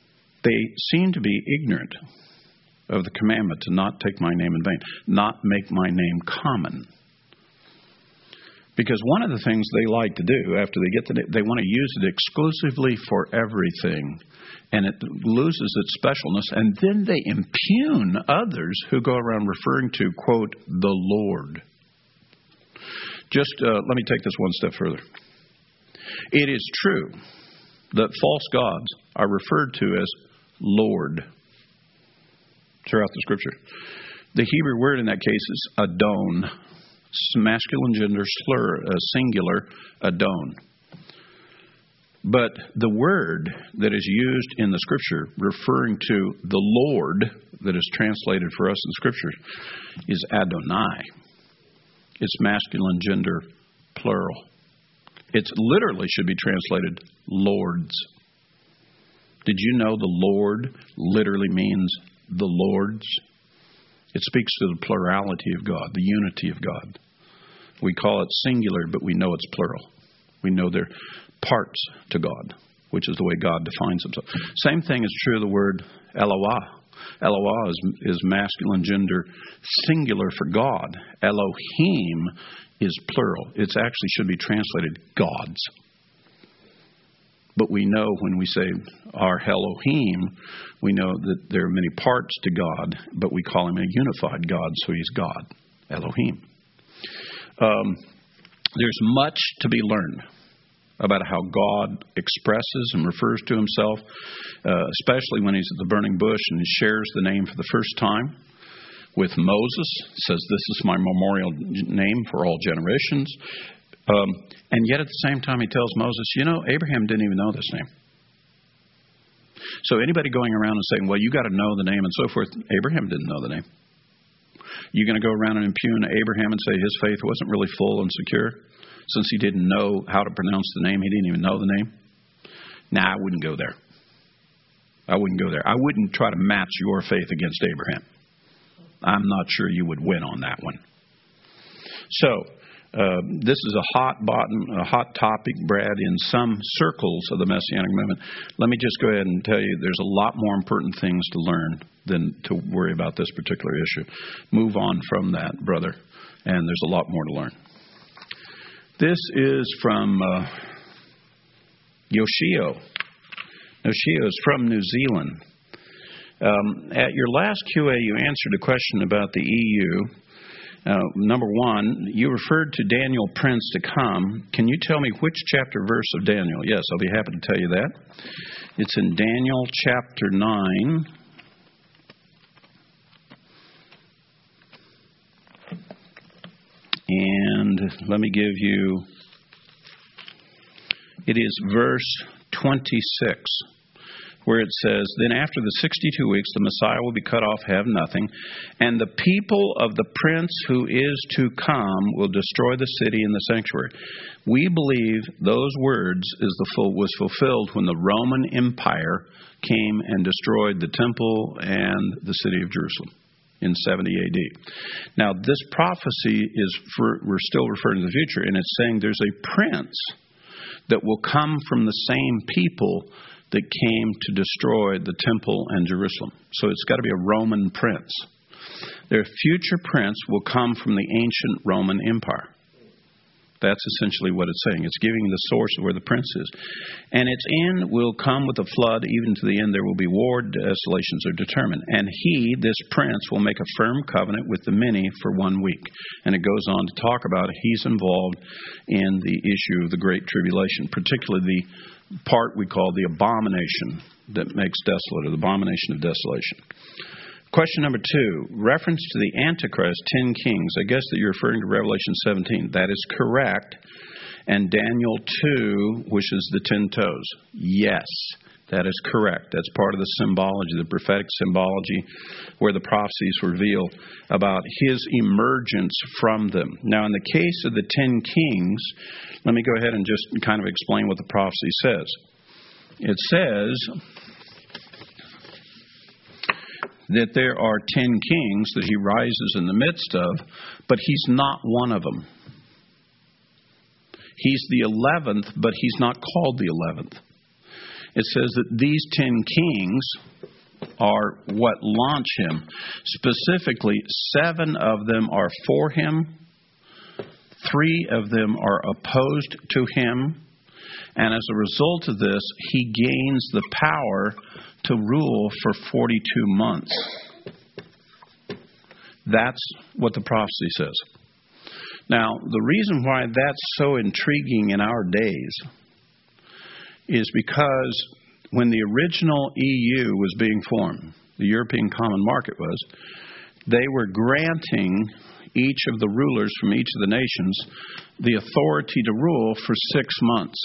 they seem to be ignorant of the commandment to not take my name in vain, not make my name common. Because one of the things they like to do after they get the name, they want to use it exclusively for everything, and it loses its specialness, and then they impugn others who go around referring to, quote, the Lord. Just uh, let me take this one step further. It is true that false gods are referred to as Lord throughout the Scripture. The Hebrew word in that case is Adon, masculine gender slur, uh, singular, Adon. But the word that is used in the Scripture referring to the Lord that is translated for us in Scripture is Adonai. It's masculine gender plural. It literally should be translated lords. Did you know the Lord literally means the lords? It speaks to the plurality of God, the unity of God. We call it singular, but we know it's plural. We know they're parts to God, which is the way God defines himself. Same thing is true of the word Eloah. Eloah is, is masculine gender singular for God. Elohim is plural. It actually should be translated gods. But we know when we say our Elohim, we know that there are many parts to God, but we call him a unified God, so he's God, Elohim. Um, there's much to be learned about how God expresses and refers to himself, uh, especially when he's at the burning bush and he shares the name for the first time with Moses. Says, "This is my memorial name for all generations." Um, and yet at the same time he tells Moses, you know, Abraham didn't even know this name. So anybody going around and saying, well, you got to know the name and so forth, Abraham didn't know the name. You're going to go around and impugn Abraham and say his faith wasn't really full and secure since he didn't know how to pronounce the name. He didn't even know the name. Nah, I wouldn't go there. I wouldn't go there. I wouldn't try to match your faith against Abraham. I'm not sure you would win on that one. So, Uh, this is a hot button, a hot topic, Brad, in some circles of the Messianic movement. Let me just go ahead and tell you there's a lot more important things to learn than to worry about this particular issue. Move on from that, brother, and there's a lot more to learn. This is from uh, Yoshio. Yoshio is from New Zealand. Um, at your last Q A, you answered a question about the E U. Uh, number one, you referred to Daniel Prince to come. Can you tell me which chapter verse of Daniel? Yes, I'll be happy to tell you that. It's in Daniel chapter nine. And let me give you, it is verse twenty-six. Where it says, then after the sixty-two weeks, the Messiah will be cut off, have nothing, and the people of the prince who is to come will destroy the city and the sanctuary. We believe those words is the full, was fulfilled when the Roman Empire came and destroyed the temple and the city of Jerusalem in seventy A D. Now, this prophecy is, for, we're still referring to the future, and it's saying there's a prince that will come from the same people that came to destroy the temple and Jerusalem. So it's got to be a Roman prince. Their future prince will come from the ancient Roman Empire. That's essentially what it's saying. It's giving the source of where the prince is. And its end will come with a flood. Even to the end there will be war. Desolations are determined. And he, this prince, will make a firm covenant with the many for one week. And it goes on to talk about he's involved in the issue of the Great Tribulation, particularly the part we call the abomination that makes desolate, or the abomination of desolation. Question number two, reference to the Antichrist, ten kings. I guess that you're referring to Revelation seventeen. That is correct. And Daniel two, which is the ten toes. Yes, that is correct. That's part of the symbology, the prophetic symbology, where the prophecies reveal about his emergence from them. Now, in the case of the ten kings, let me go ahead and just kind of explain what the prophecy says. It says that there are ten kings that he rises in the midst of, but he's not one of them. He's the eleventh, but he's not called the eleventh. it says that these ten kings are what launch him. Specifically, seven of them are for him, three of them are opposed to him, and as a result of this, he gains the power to rule for forty-two months. That's what the prophecy says. Now, the reason why that's so intriguing in our days is because when the original E U was being formed, the European Common Market was, they were granting each of the rulers from each of the nations the authority to rule for six months.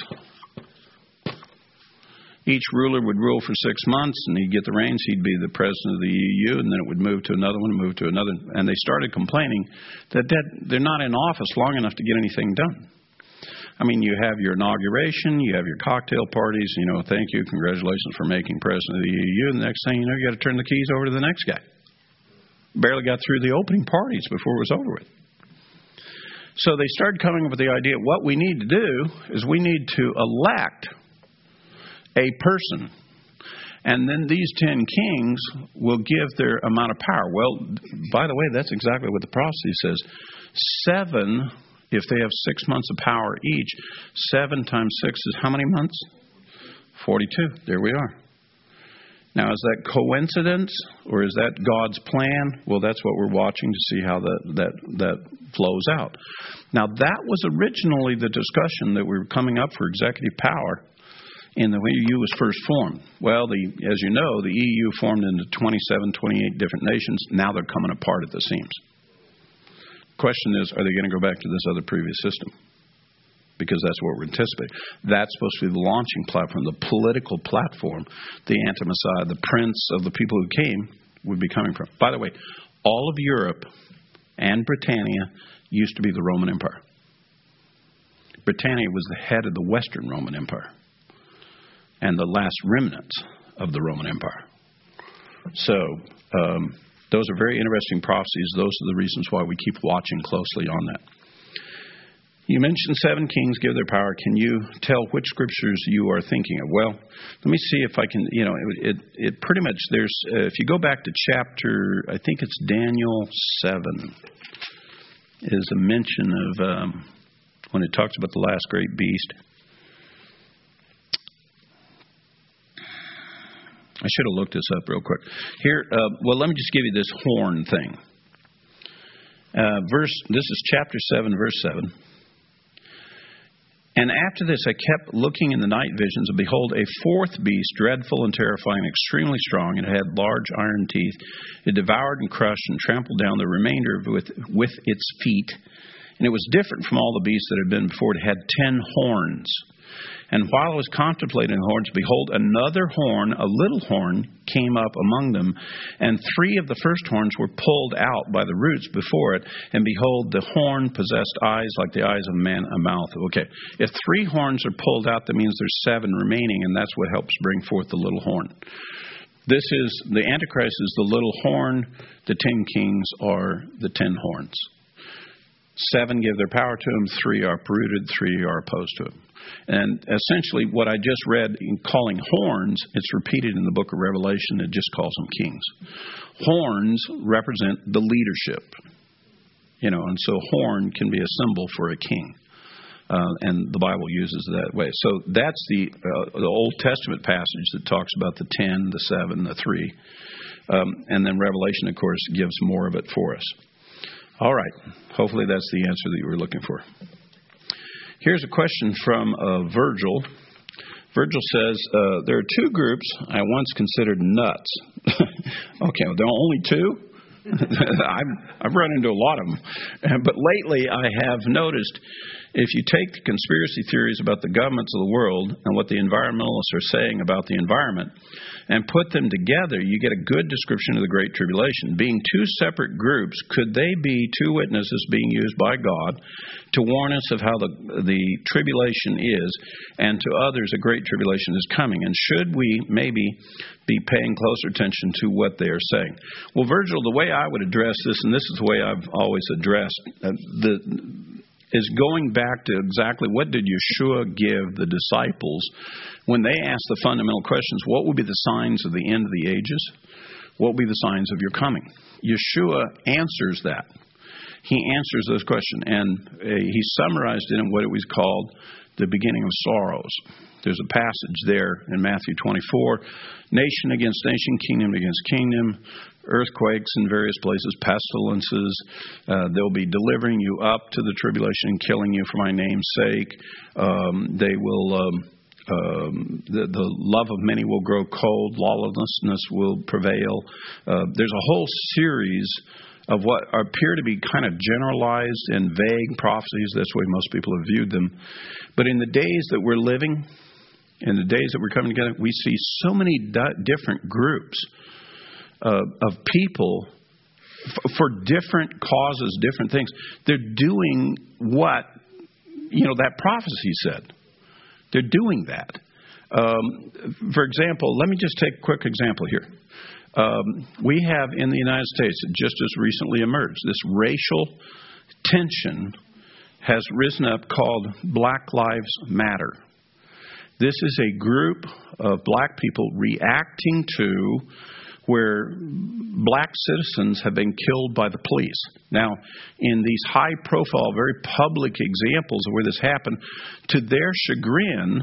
Each ruler would rule for six months, and he'd get the reins. He'd be the president of the E U, and then it would move to another one, move to another. And they started complaining that they're not in office long enough to get anything done. I mean, you have your inauguration, you have your cocktail parties, you know, thank you, congratulations for making president of the E U. And the next thing you know, you got to turn the keys over to the next guy. Barely got through the opening parties before it was over with. So they started coming up with the idea, what we need to do is we need to elect a person. And then these ten kings will give their amount of power. Well, by the way, that's exactly what the prophecy says. Seven, if they have six months of power each, seven times six is how many months? forty-two. There we are. Now, is that coincidence or is that God's plan? Well, that's what we're watching to see how that, that, that flows out. Now, that was originally the discussion that we were coming up for executive power in the E U was first formed. Well, the, as you know, the E U formed into twenty-seven, twenty-eight different nations. Now they're coming apart at the seams. Question is, are they going to go back to this other previous system? Because that's what we're anticipating. That's supposed to be the launching platform, the political platform, the anti-Messiah, the prince of the people who came would be coming from. By the way, all of Europe and Britannia used to be the Roman Empire. Britannia was the head of the Western Roman Empire and the last remnants of the Roman Empire. So um, those are very interesting prophecies. Those are the reasons why we keep watching closely on that. You mentioned seven kings give their power. Can you tell which scriptures you are thinking of? Well, let me see if I can, you know, it, it, it pretty much, there's, uh, if you go back to chapter, I think it's Daniel seven, is a mention of um, when it talks about the last great beast. I should have looked this up real quick. Here, uh, well, let me just give you this horn thing. Uh, verse. This is chapter seven, verse seven. And after this I kept looking in the night visions, and behold, a fourth beast, dreadful and terrifying, extremely strong, and it had large iron teeth. It devoured and crushed and trampled down the remainder of it with, with its feet. And it was different from all the beasts that had been before. It had ten horns. And while I was contemplating the horns, behold, another horn, a little horn, came up among them. And three of the first horns were pulled out by the roots before it. And behold, the horn possessed eyes like the eyes of a man, a mouth. Okay, if three horns are pulled out, that means there's seven remaining, and that's what helps bring forth the little horn. This is, the Antichrist is the little horn. The ten kings are the ten horns. Seven give their power to him. Three are uprooted. Three are opposed to him. And essentially what I just read in calling horns, it's repeated in the book of Revelation. It just calls them kings. Horns represent the leadership. You know, and so horn can be a symbol for a king. Uh, and the Bible uses it that way. So that's the, uh, the Old Testament passage that talks about the ten, the seven, the three. Um, and then Revelation, of course, gives more of it for us. All right. Hopefully that's the answer that you were looking for. Here's a question from uh, Virgil. Virgil says, uh, there are two groups I once considered nuts. Okay, well, there are only two? I've, I've run into a lot of them. But lately I have noticed if you take the conspiracy theories about the governments of the world and what the environmentalists are saying about the environment and put them together, you get a good description of the Great Tribulation. Being two separate groups, could they be two witnesses being used by God to warn us of how the, the tribulation is, and to others a great tribulation is coming? And should we maybe be paying closer attention to what they are saying? Well, Virgil, the way I would address this, and this is the way I've always addressed uh, the is going back to exactly what did Yeshua give the disciples when they asked the fundamental questions, what will be the signs of the end of the ages? What will be the signs of your coming? Yeshua answers that. He answers those questions, and uh, he summarized it in what it was called the beginning of sorrows. There's a passage there in Matthew twenty-four, nation against nation, kingdom against kingdom, earthquakes in various places, pestilences. Uh, they'll be delivering you up to the tribulation and killing you for my name's sake. Um, they will, um, um, the, the love of many will grow cold. Lawlessness will prevail. Uh, there's a whole series of what appear to be kind of generalized and vague prophecies. That's the way most people have viewed them. But in the days that we're living, in the days that we're coming together, we see so many di- different groups uh, of people f- for different causes, different things. They're doing what, you know, that prophecy said. They're doing that. Um, for example, let me just take a quick example here. Um, we have in the United States, it just as recently emerged, this racial tension has risen up called Black Lives Matter. This is a group of black people reacting to where black citizens have been killed by the police. Now, in these high-profile, very public examples of where this happened, to their chagrin,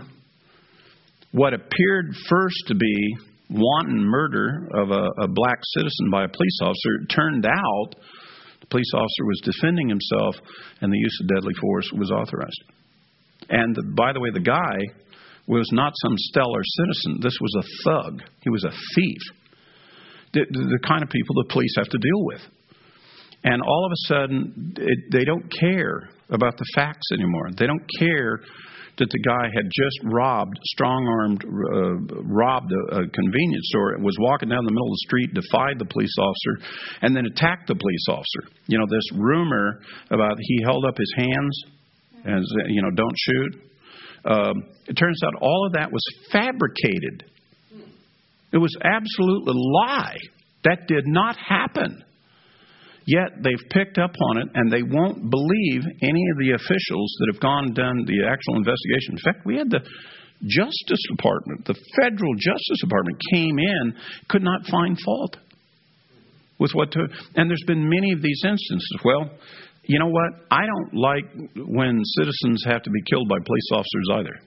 what appeared first to be wanton murder of a, a black citizen by a police officer, it turned out the police officer was defending himself and the use of deadly force was authorized. And the, by the way, the guy was not some stellar citizen. This was a thug. He was a thief. The, the, the kind of people the police have to deal with. And all of a sudden, it, they don't care about the facts anymore. They don't care that the guy had just robbed, strong-armed, uh, robbed a, a convenience store, was walking down the middle of the street, defied the police officer, and then attacked the police officer. You know, this rumor about he held up his hands and, you know, don't shoot. Um, it turns out all of that was fabricated. It was absolute lie. That did not happen. Yet they've picked up on it, and they won't believe any of the officials that have gone and done the actual investigation. In fact, we had the Justice Department, the federal Justice Department came in, could not find fault with what to... And there's been many of these instances. Well, you know what? I don't like when citizens have to be killed by police officers either.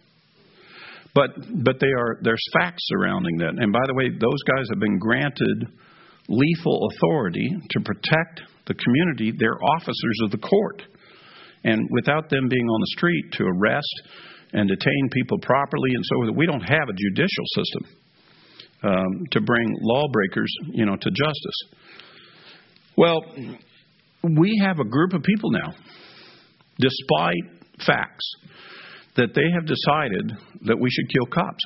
But but they are there's facts surrounding that. And by the way, those guys have been granted lethal authority to protect the community. They're officers of the court. And without them being on the street to arrest and detain people properly and so forth, we don't have a judicial system um, to bring lawbreakers, you know, to justice. Well, we have a group of people now, despite facts, that they have decided that we should kill cops.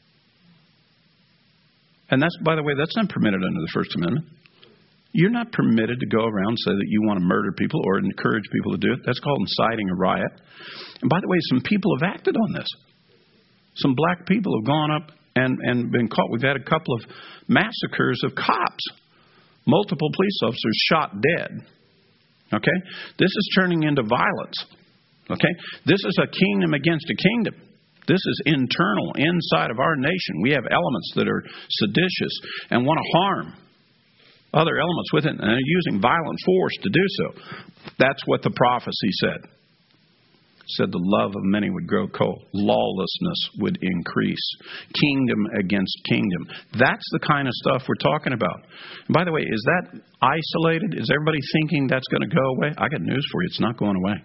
And that's, by the way, that's not permitted under the First Amendment. You're not permitted to go around and say that you want to murder people or encourage people to do it. That's called inciting a riot. And by the way, some people have acted on this. Some black people have gone up and, and been caught. We've had a couple of massacres of cops. Multiple police officers shot dead. Okay? This is turning into violence. Okay? This is a kingdom against a kingdom. This is internal, inside of our nation. We have elements that are seditious and want to harm other elements within, and are using violent force to do so. That's what the prophecy said. It said the love of many would grow cold. Lawlessness would increase. Kingdom against kingdom. That's the kind of stuff we're talking about. And by the way, is that isolated? Is everybody thinking that's going to go away? I got news for you. It's not going away.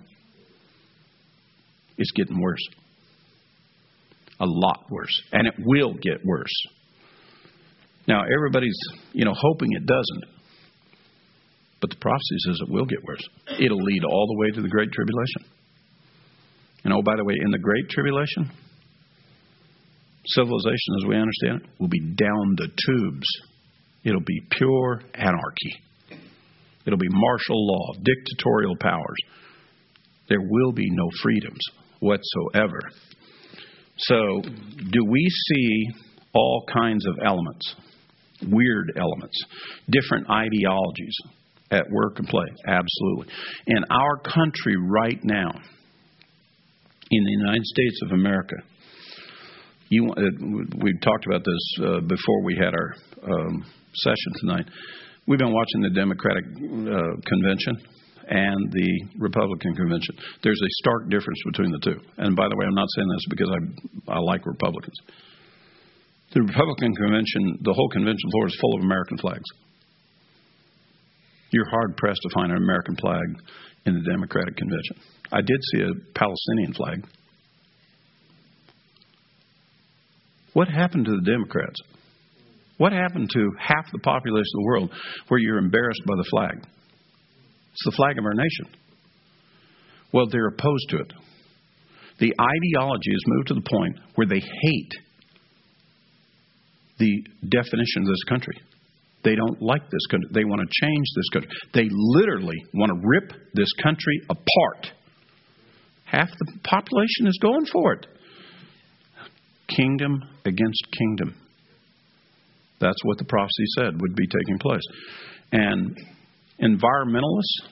It's getting worse. A lot worse. And it will get worse. Now, everybody's, you know, hoping it doesn't. But the prophecy says it will get worse. It'll lead all the way to the Great Tribulation. And oh, by the way, in the Great Tribulation, civilization as we understand it will be down the tubes. It'll be pure anarchy. It'll be martial law, dictatorial powers. There will be no freedoms whatsoever. So, do we see all kinds of elements, weird elements, different ideologies, at work and play. Absolutely. In our country right now, in the United States of America, you, uh, we talked about this uh, before we had our um, session tonight. We've been watching the Democratic uh, convention and the Republican convention. There's a stark difference between the two. And by the way, I'm not saying this because I, I like Republicans. The Republican convention, the whole convention floor is full of American flags. You're hard-pressed to find an American flag in the Democratic convention. I did see a Palestinian flag. What happened to the Democrats? What happened to half the population of the world where you're embarrassed by the flag? It's the flag of our nation. Well, they're opposed to it. The ideology has moved to the point where they hate the definition of this country. They don't like this country. They want to change this country. They literally want to rip this country apart. Half the population is going for it. Kingdom against kingdom. That's what the prophecy said would be taking place. And environmentalists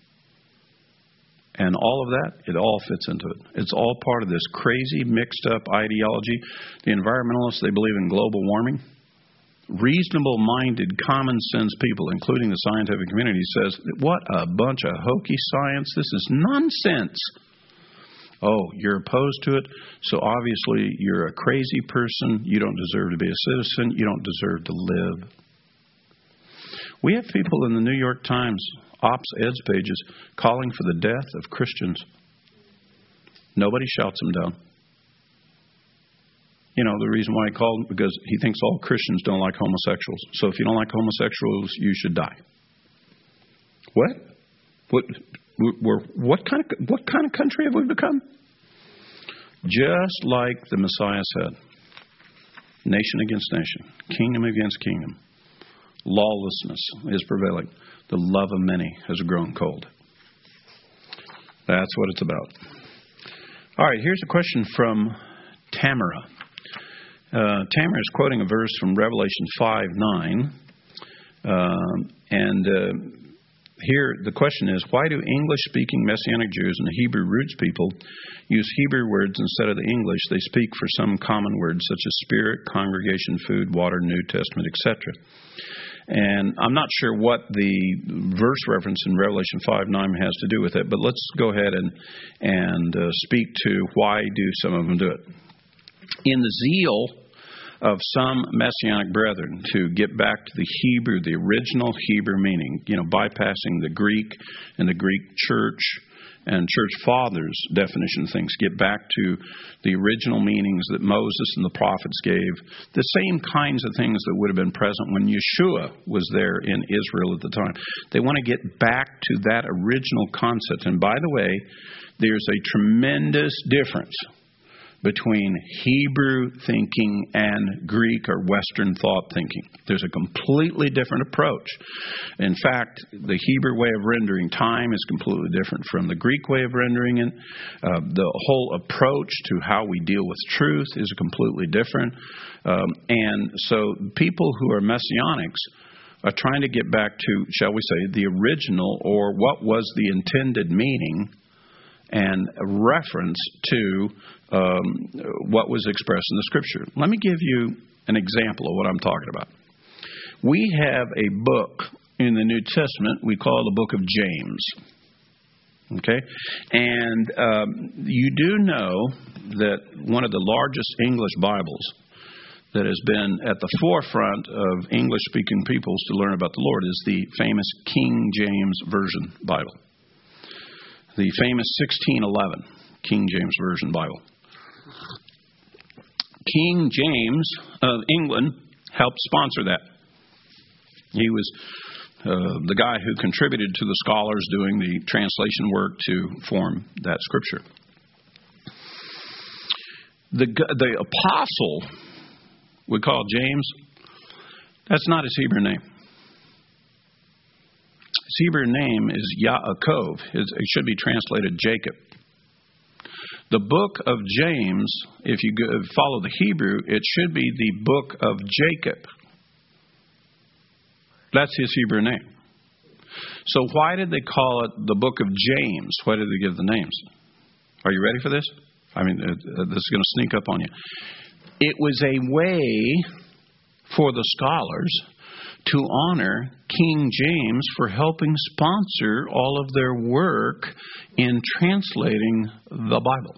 and all of that, it all fits into it. It's all part of this crazy, mixed up ideology. The environmentalists, they believe in global warming. Reasonable-minded, common-sense people, including the scientific community, says, what a bunch of hokey science. This is nonsense. Oh, you're opposed to it, so obviously you're a crazy person. You don't deserve to be a citizen. You don't deserve to live. We have people in the New York Times ops eds pages calling for the death of Christians. Nobody shouts them down. You know, the reason why he called, because he thinks all Christians don't like homosexuals. So if you don't like homosexuals, you should die. What? What? We're, what kind of what kind of country have we become? Just like the Messiah said, nation against nation, kingdom against kingdom, lawlessness is prevailing. The love of many has grown cold. That's what it's about. All right, here's a question from Tamara. Uh, Tamara is quoting a verse from Revelation five nine, um, and uh, here the question is, why do English-speaking Messianic Jews and the Hebrew roots people use Hebrew words instead of the English they speak for some common words such as spirit, congregation, food, water, New Testament, et cetera? And I'm not sure what the verse reference in Revelation five nine has to do with it, but let's go ahead and, and uh, speak to why do some of them do it. In the zeal of some Messianic brethren to get back to the Hebrew, the original Hebrew meaning, you know, bypassing the Greek and the Greek church and church fathers' definition of things, get back to the original meanings that Moses and the prophets gave, the same kinds of things that would have been present when Yeshua was there in Israel at the time. They want to get back to that original concept. And by the way, there's a tremendous difference between Hebrew thinking and Greek or Western thought thinking. There's a completely different approach. In fact, the Hebrew way of rendering time is completely different from the Greek way of rendering it. Uh, the whole approach to how we deal with truth is completely different. Um, and so people who are Messianics are trying to get back to, shall we say, the original or what was the intended meaning and a reference to um, what was expressed in the Scripture. Let me give you an example of what I'm talking about. We have a book in the New Testament we call the book of James. Okay? And um, you do know that one of the largest English Bibles that has been at the forefront of English-speaking peoples to learn about the Lord is the famous King James Version Bible. The famous sixteen eleven King James Version Bible. King James of England helped sponsor that. He was uh, the guy who contributed to the scholars doing the translation work to form that scripture. The, the apostle we call James, that's not his Hebrew name. His Hebrew name is Yaakov. It should be translated Jacob. The book of James, if you go, follow the Hebrew, it should be the book of Jacob. That's his Hebrew name. So why did they call it the book of James? Why did they give the names? Are you ready for this? I mean, uh, this is going to sneak up on you. It was a way for the scholars to honor King James for helping sponsor all of their work in translating the Bible.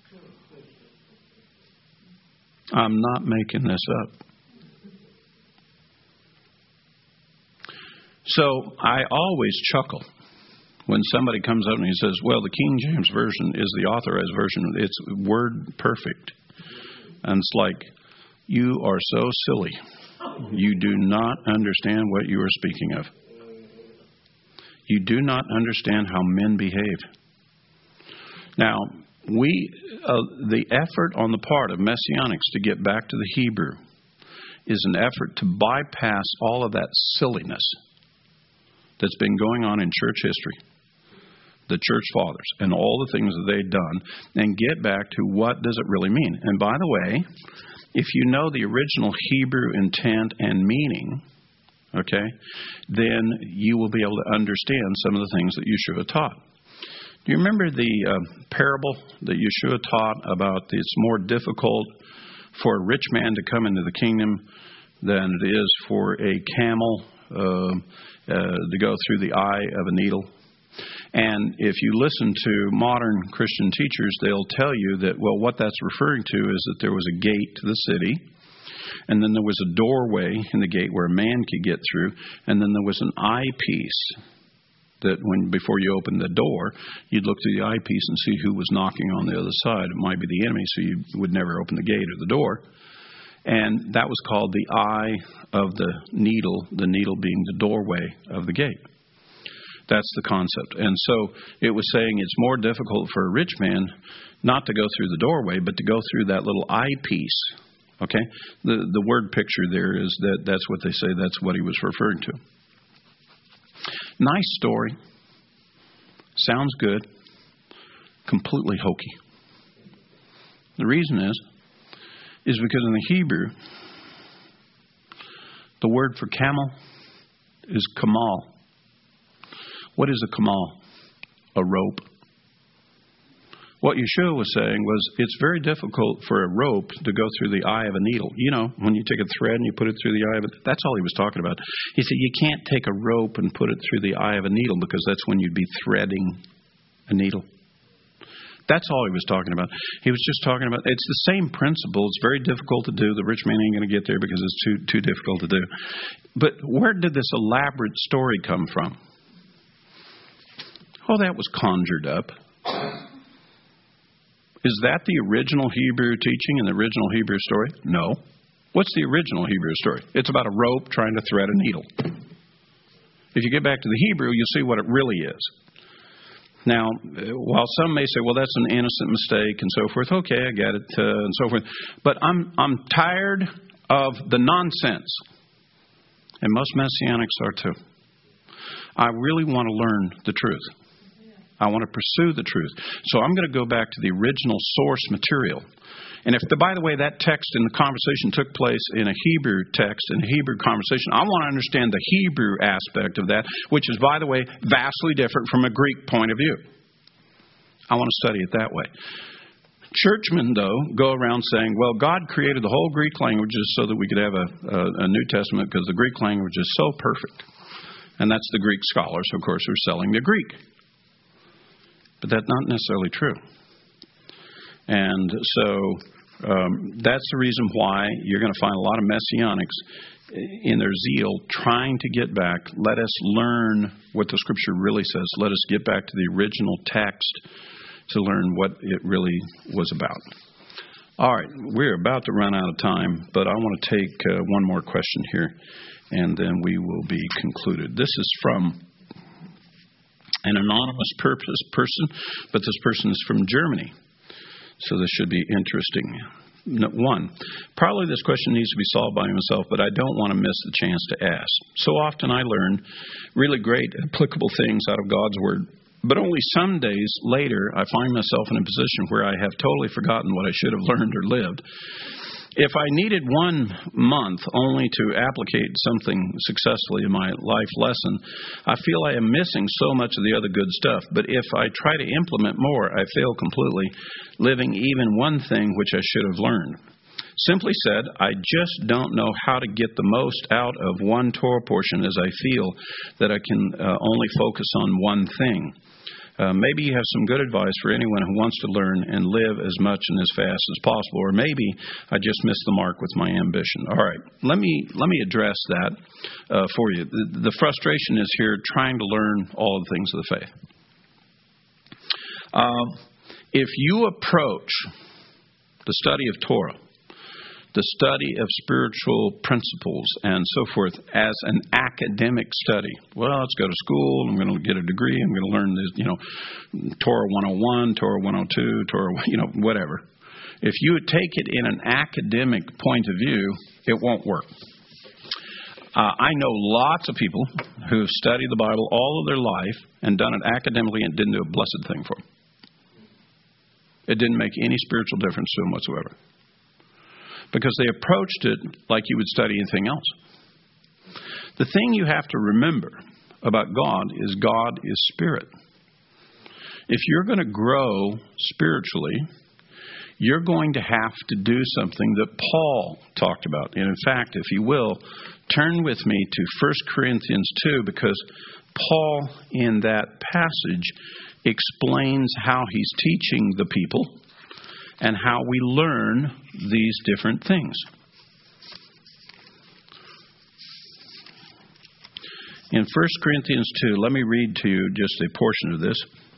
I'm not making this up. So I always chuckle when somebody comes up and he says, well, the King James Version is the authorized version. It's word perfect. And it's like, you are so silly. You do not understand what you are speaking of. You do not understand how men behave. Now, we uh, the effort on the part of Messianics to get back to the Hebrew is an effort to bypass all of that silliness that's been going on in church history, the church fathers, and all the things that they've done, and get back to what does it really mean. And by the way, if you know the original Hebrew intent and meaning, okay, then you will be able to understand some of the things that Yeshua taught. Do you remember the uh, parable that Yeshua taught about it's more difficult for a rich man to come into the kingdom than it is for a camel uh, uh, to go through the eye of a needle? And if you listen to modern Christian teachers, they'll tell you that, well, what that's referring to is that there was a gate to the city, and then there was a doorway in the gate where a man could get through, and then there was an eyepiece that when before you opened the door, you'd look through the eyepiece and see who was knocking on the other side. It might be the enemy, so you would never open the gate or the door. And that was called the eye of the needle, the needle being the doorway of the gate. That's the concept. And so it was saying it's more difficult for a rich man not to go through the doorway, but to go through that little eyepiece. Okay? The the word picture there is that that's what they say, that's what he was referring to. Nice story. Sounds good. Completely hokey. The reason is, is because in the Hebrew, the word for camel is kamal. What is a kamal? A rope. What Yeshua was saying was it's very difficult for a rope to go through the eye of a needle. You know, when you take a thread and you put it through the eye of it, that's all he was talking about. He said you can't take a rope and put it through the eye of a needle because that's when you'd be threading a needle. That's all he was talking about. He was just talking about, it's the same principle. It's very difficult to do. The rich man ain't going to get there because it's too too difficult to do. But where did this elaborate story come from? Oh, that was conjured up. Is that the original Hebrew teaching and the original Hebrew story? No. What's the original Hebrew story? It's about a rope trying to thread a needle. If you get back to the Hebrew, you'll see what it really is. Now, while some may say, well, that's an innocent mistake and so forth, okay, I get it, uh, and so forth. But I'm I'm tired of the nonsense. And most Messianics are too. I really want to learn the truth. I want to pursue the truth. So I'm going to go back to the original source material. And if, the, by the way, that text in the conversation took place in a Hebrew text, in a Hebrew conversation, I want to understand the Hebrew aspect of that, which is, by the way, vastly different from a Greek point of view. I want to study it that way. Churchmen, though, go around saying, well, God created the whole Greek languages so that we could have a, a, a New Testament because the Greek language is so perfect. And that's the Greek scholars, of course, who are selling the Greek. But that's not necessarily true. And so um, that's the reason why you're going to find a lot of Messianics in their zeal trying to get back. Let us learn what the Scripture really says. Let us get back to the original text to learn what it really was about. All right, we're about to run out of time, but I want to take uh, one more question here, and then we will be concluded. This is from an anonymous purpose person, but this person is from Germany. So this should be interesting. One, probably this question needs to be solved by myself, but I don't want to miss the chance to ask. So often I learn really great applicable things out of God's Word, but only some days later I find myself in a position where I have totally forgotten what I should have learned or lived. If I needed one month only to applicate something successfully in my life lesson, I feel I am missing so much of the other good stuff. But if I try to implement more, I fail completely, living even one thing which I should have learned. Simply said, I just don't know how to get the most out of one Torah portion, as I feel that I can uh, only focus on one thing. Uh, maybe you have some good advice for anyone who wants to learn and live as much and as fast as possible, or maybe I just missed the mark with my ambition. All right, let me let me address that uh, for you. The, the frustration is here trying to learn all the things of the faith. Uh, if you approach the study of Torah, the study of spiritual principles and so forth as an academic study. Well, let's go to school. I'm going to get a degree. I'm going to learn this, you know, Torah one oh one, Torah one oh two, Torah, you know, whatever. If you take it in an academic point of view, it won't work. Uh, I know lots of people who've studied the Bible all of their life and done it academically and didn't do a blessed thing for them. It didn't make any spiritual difference to them whatsoever, because they approached it like you would study anything else. The thing you have to remember about God is God is spirit. If you're going to grow spiritually, you're going to have to do something that Paul talked about. And in fact, if you will, turn with me to First Corinthians two, because Paul in that passage explains how he's teaching the people and how we learn these different things. In First Corinthians two, let me read to you just a portion of this.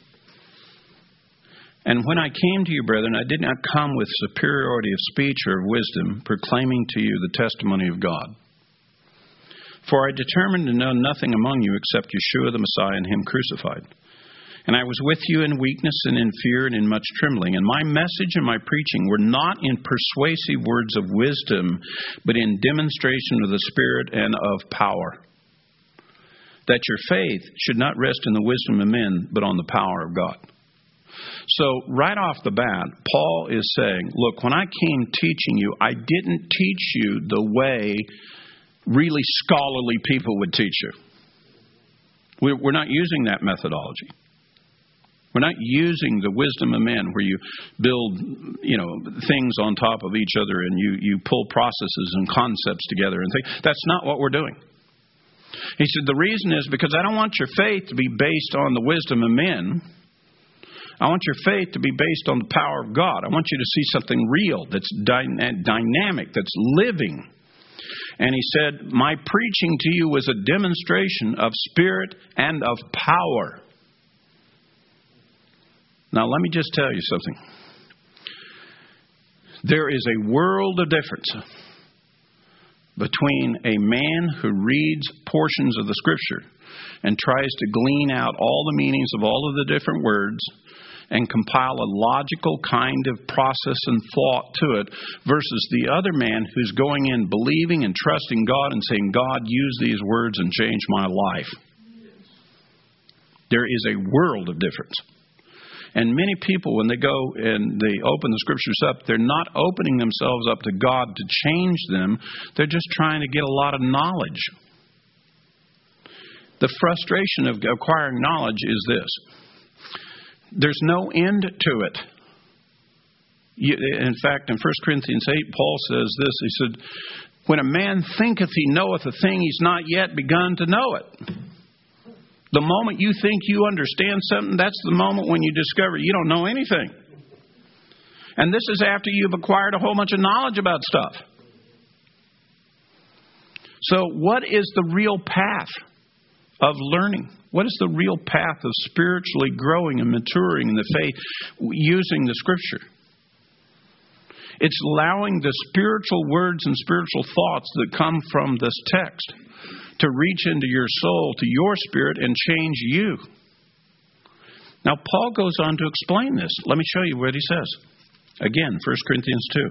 And when I came to you, brethren, I did not come with superiority of speech or of wisdom, proclaiming to you the testimony of God. For I determined to know nothing among you except Yeshua the Messiah and Him crucified. And I was with you in weakness and in fear and in much trembling. And my message and my preaching were not in persuasive words of wisdom, but in demonstration of the Spirit and of power. That your faith should not rest in the wisdom of men, but on the power of God. So right off the bat, Paul is saying, look, when I came teaching you, I didn't teach you the way really scholarly people would teach you. We're not using that methodology. We're not using the wisdom of men where you build, you know, things on top of each other and you, you pull processes and concepts together and things. That's not what we're doing. He said, the reason is because I don't want your faith to be based on the wisdom of men. I want your faith to be based on the power of God. I want you to see something real that's dy- dynamic, that's living. And he said, my preaching to you was a demonstration of spirit and of power. Now, let me just tell you something. There is a world of difference between a man who reads portions of the Scripture and tries to glean out all the meanings of all of the different words and compile a logical kind of process and thought to it, versus the other man who's going in believing and trusting God and saying, God, use these words and change my life. There is a world of difference. And many people, when they go and they open the Scriptures up, they're not opening themselves up to God to change them. They're just trying to get a lot of knowledge. The frustration of acquiring knowledge is this. There's no end to it. You, in fact, in First Corinthians eight, Paul says this. He said, when a man thinketh he knoweth a thing, he's not yet begun to know it. The moment you think you understand something, that's the moment when you discover you don't know anything. And this is after you've acquired a whole bunch of knowledge about stuff. So what is the real path of learning? What is the real path of spiritually growing and maturing in the faith using the Scripture? It's allowing the spiritual words and spiritual thoughts that come from this text to reach into your soul, to your spirit, and change you. Now, Paul goes on to explain this. Let me show you what he says. Again, First Corinthians two.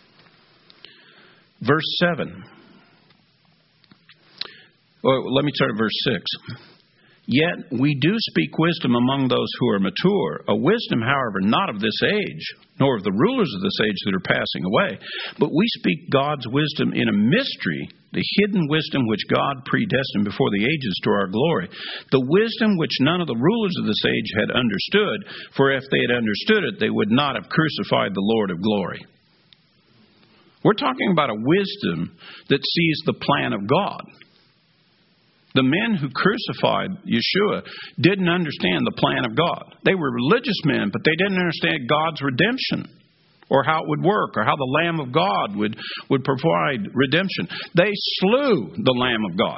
Verse seven. Well, let me start at verse six. Yet we do speak wisdom among those who are mature, a wisdom, however, not of this age, nor of the rulers of this age that are passing away. But we speak God's wisdom in a mystery, the hidden wisdom which God predestined before the ages to our glory. The wisdom which none of the rulers of this age had understood, for if they had understood it, they would not have crucified the Lord of glory. We're talking about a wisdom that sees the plan of God. The men who crucified Yeshua didn't understand the plan of God. They were religious men, but they didn't understand God's redemption or how it would work or how the Lamb of God would, would provide redemption. They slew the Lamb of God.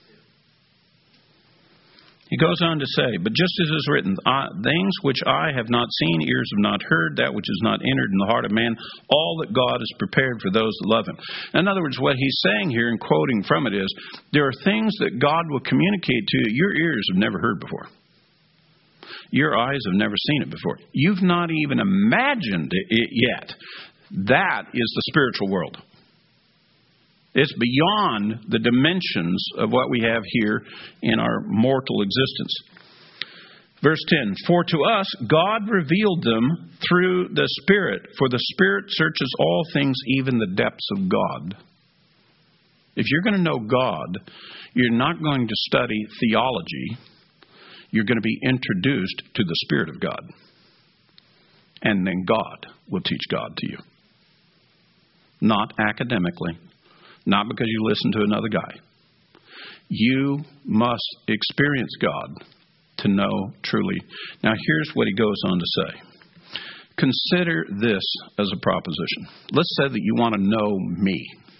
He goes on to say, but just as is written, things which I have not seen, ears have not heard, that which is not entered in the heart of man, all that God has prepared for those that love him. In other words, what he's saying here and quoting from it is, there are things that God will communicate to you your ears have never heard before. Your eyes have never seen it before. You've not even imagined it yet. That is the spiritual world. It's beyond the dimensions of what we have here in our mortal existence. Verse ten, for to us God revealed them through the Spirit, for the Spirit searches all things, even the depths of God. If you're going to know God, you're not going to study theology. You're going to be introduced to the Spirit of God. And then God will teach God to you. Not academically. Not because you listen to another guy. You must experience God to know truly. Now here's what he goes on to say. Consider this as a proposition. Let's say that you want to know me.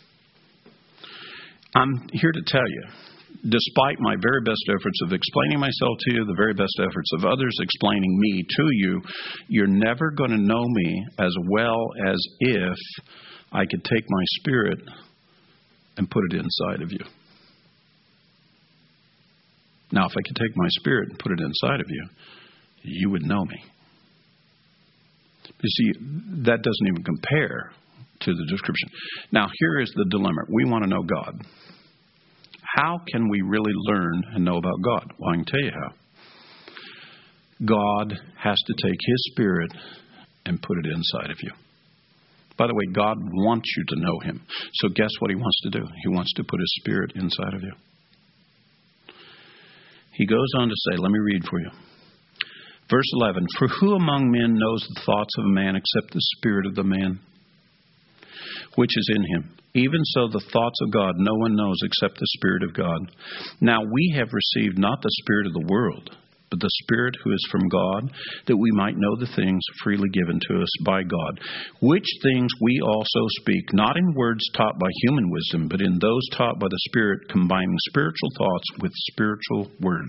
I'm here to tell you, despite my very best efforts of explaining myself to you, the very best efforts of others explaining me to you, you're never going to know me as well as if I could take my spirit and put it inside of you. Now, if I could take my spirit and put it inside of you, you would know me. You see, that doesn't even compare to the description. Now, here is the dilemma. We want to know God. How can we really learn and know about God? Well, I can tell you how. God has to take His Spirit and put it inside of you. By the way, God wants you to know Him. So guess what He wants to do? He wants to put His Spirit inside of you. He goes on to say, let me read for you. Verse eleven, for who among men knows the thoughts of a man except the spirit of the man which is in him? Even so, the thoughts of God no one knows except the Spirit of God. Now we have received not the spirit of the world, but the Spirit who is from God, that we might know the things freely given to us by God, which things we also speak, not in words taught by human wisdom, but in those taught by the Spirit, combining spiritual thoughts with spiritual words.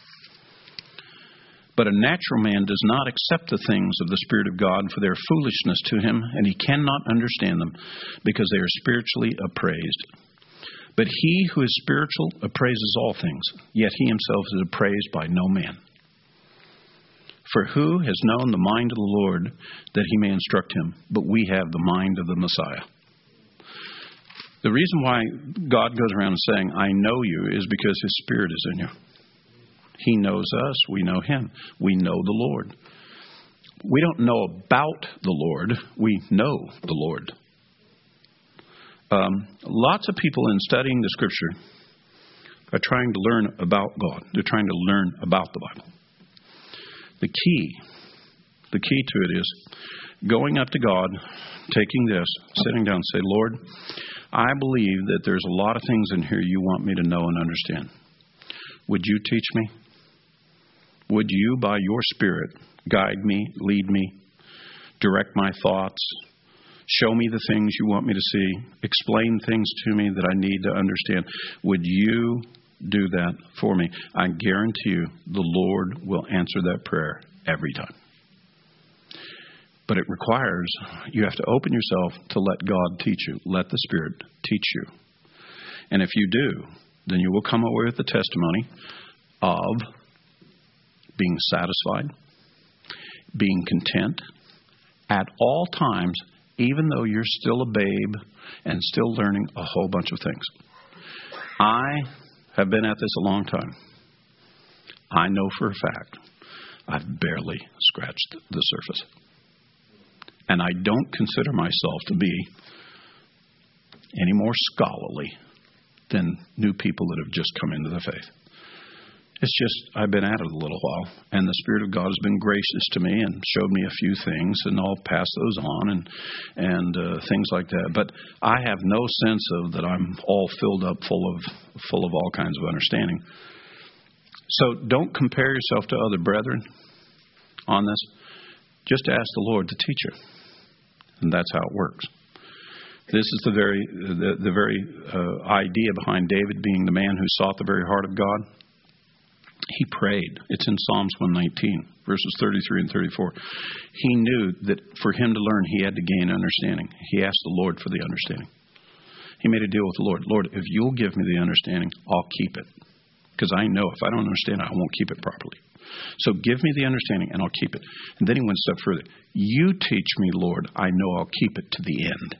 But a natural man does not accept the things of the Spirit of God, for they are foolishness to him, and he cannot understand them, because they are spiritually appraised. But he who is spiritual appraises all things, yet he himself is appraised by no man. For who has known the mind of the Lord that he may instruct him? But we have the mind of the Messiah. The reason why God goes around saying, I know you, is because His Spirit is in you. He knows us. We know Him. We know the Lord. We don't know about the Lord. We know the Lord. Um, lots of people in studying the Scripture are trying to learn about God. They're trying to learn about the Bible. The key, the key to it is going up to God, taking this, sitting down and say, Lord, I believe that there's a lot of things in here you want me to know and understand. Would you teach me? Would you, by your Spirit, guide me, lead me, direct my thoughts, show me the things you want me to see, explain things to me that I need to understand? Would you do that for me? I guarantee you the Lord will answer that prayer every time. But it requires, you have to open yourself to let God teach you. Let the Spirit teach you. And if you do, then you will come away with the testimony of being satisfied, being content at all times, even though you're still a babe and still learning a whole bunch of things. I have been at this a long time. I know for a fact I've barely scratched the surface. And I don't consider myself to be any more scholarly than new people that have just come into the faith. It's just, I've been at it a little while, and the Spirit of God has been gracious to me and showed me a few things, and I'll pass those on and and uh, things like that. But I have no sense of that I'm all filled up full of full of all kinds of understanding. So don't compare yourself to other brethren on this. Just ask the Lord to teach you, and that's how it works. This is the very the, the very uh, idea behind David being the man who sought the very heart of God. He prayed. It's in Psalms one nineteen, verses thirty-three and thirty-four. He knew that for him to learn, he had to gain understanding. He asked the Lord for the understanding. He made a deal with the Lord. Lord, if you'll give me the understanding, I'll keep it. Because I know if I don't understand it, I won't keep it properly. So give me the understanding and I'll keep it. And then he went a step further. You teach me, Lord, I know I'll keep it to the end.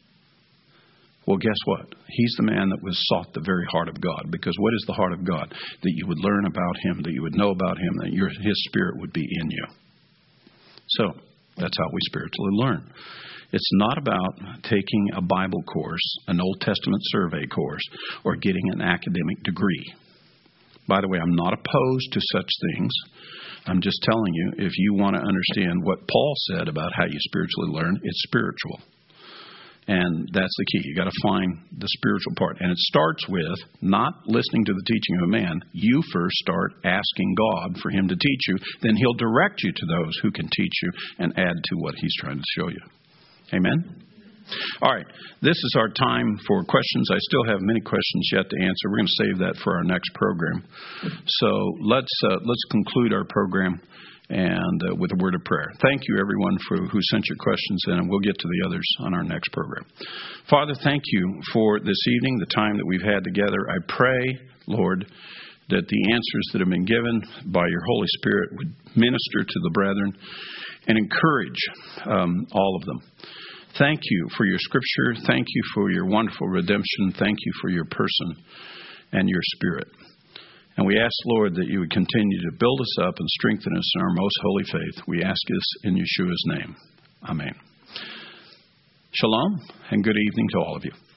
Well, guess what? He's the man that was sought the very heart of God. Because what is the heart of God? That you would learn about Him, that you would know about Him, that your, His Spirit would be in you. So that's how we spiritually learn. It's not about taking a Bible course, an Old Testament survey course, or getting an academic degree. By the way, I'm not opposed to such things. I'm just telling you, if you want to understand what Paul said about how you spiritually learn, it's spiritual. And that's the key. You got to find the spiritual part. And it starts with not listening to the teaching of a man. You first start asking God for Him to teach you. Then He'll direct you to those who can teach you and add to what He's trying to show you. Amen? All right. This is our time for questions. I still have many questions yet to answer. We're going to save that for our next program. So let's uh, let's conclude our program and uh, with a word of prayer. Thank you, everyone, for who sent your questions in, and we'll get to the others on our next program. Father, thank you for this evening, the time that we've had together. I pray, Lord, that the answers that have been given by your Holy Spirit would minister to the brethren and encourage um, all of them. Thank you for your Scripture. Thank you for your wonderful redemption. Thank you for your person and your Spirit. And we ask, Lord, that you would continue to build us up and strengthen us in our most holy faith. We ask this in Yeshua's name. Amen. Shalom and good evening to all of you.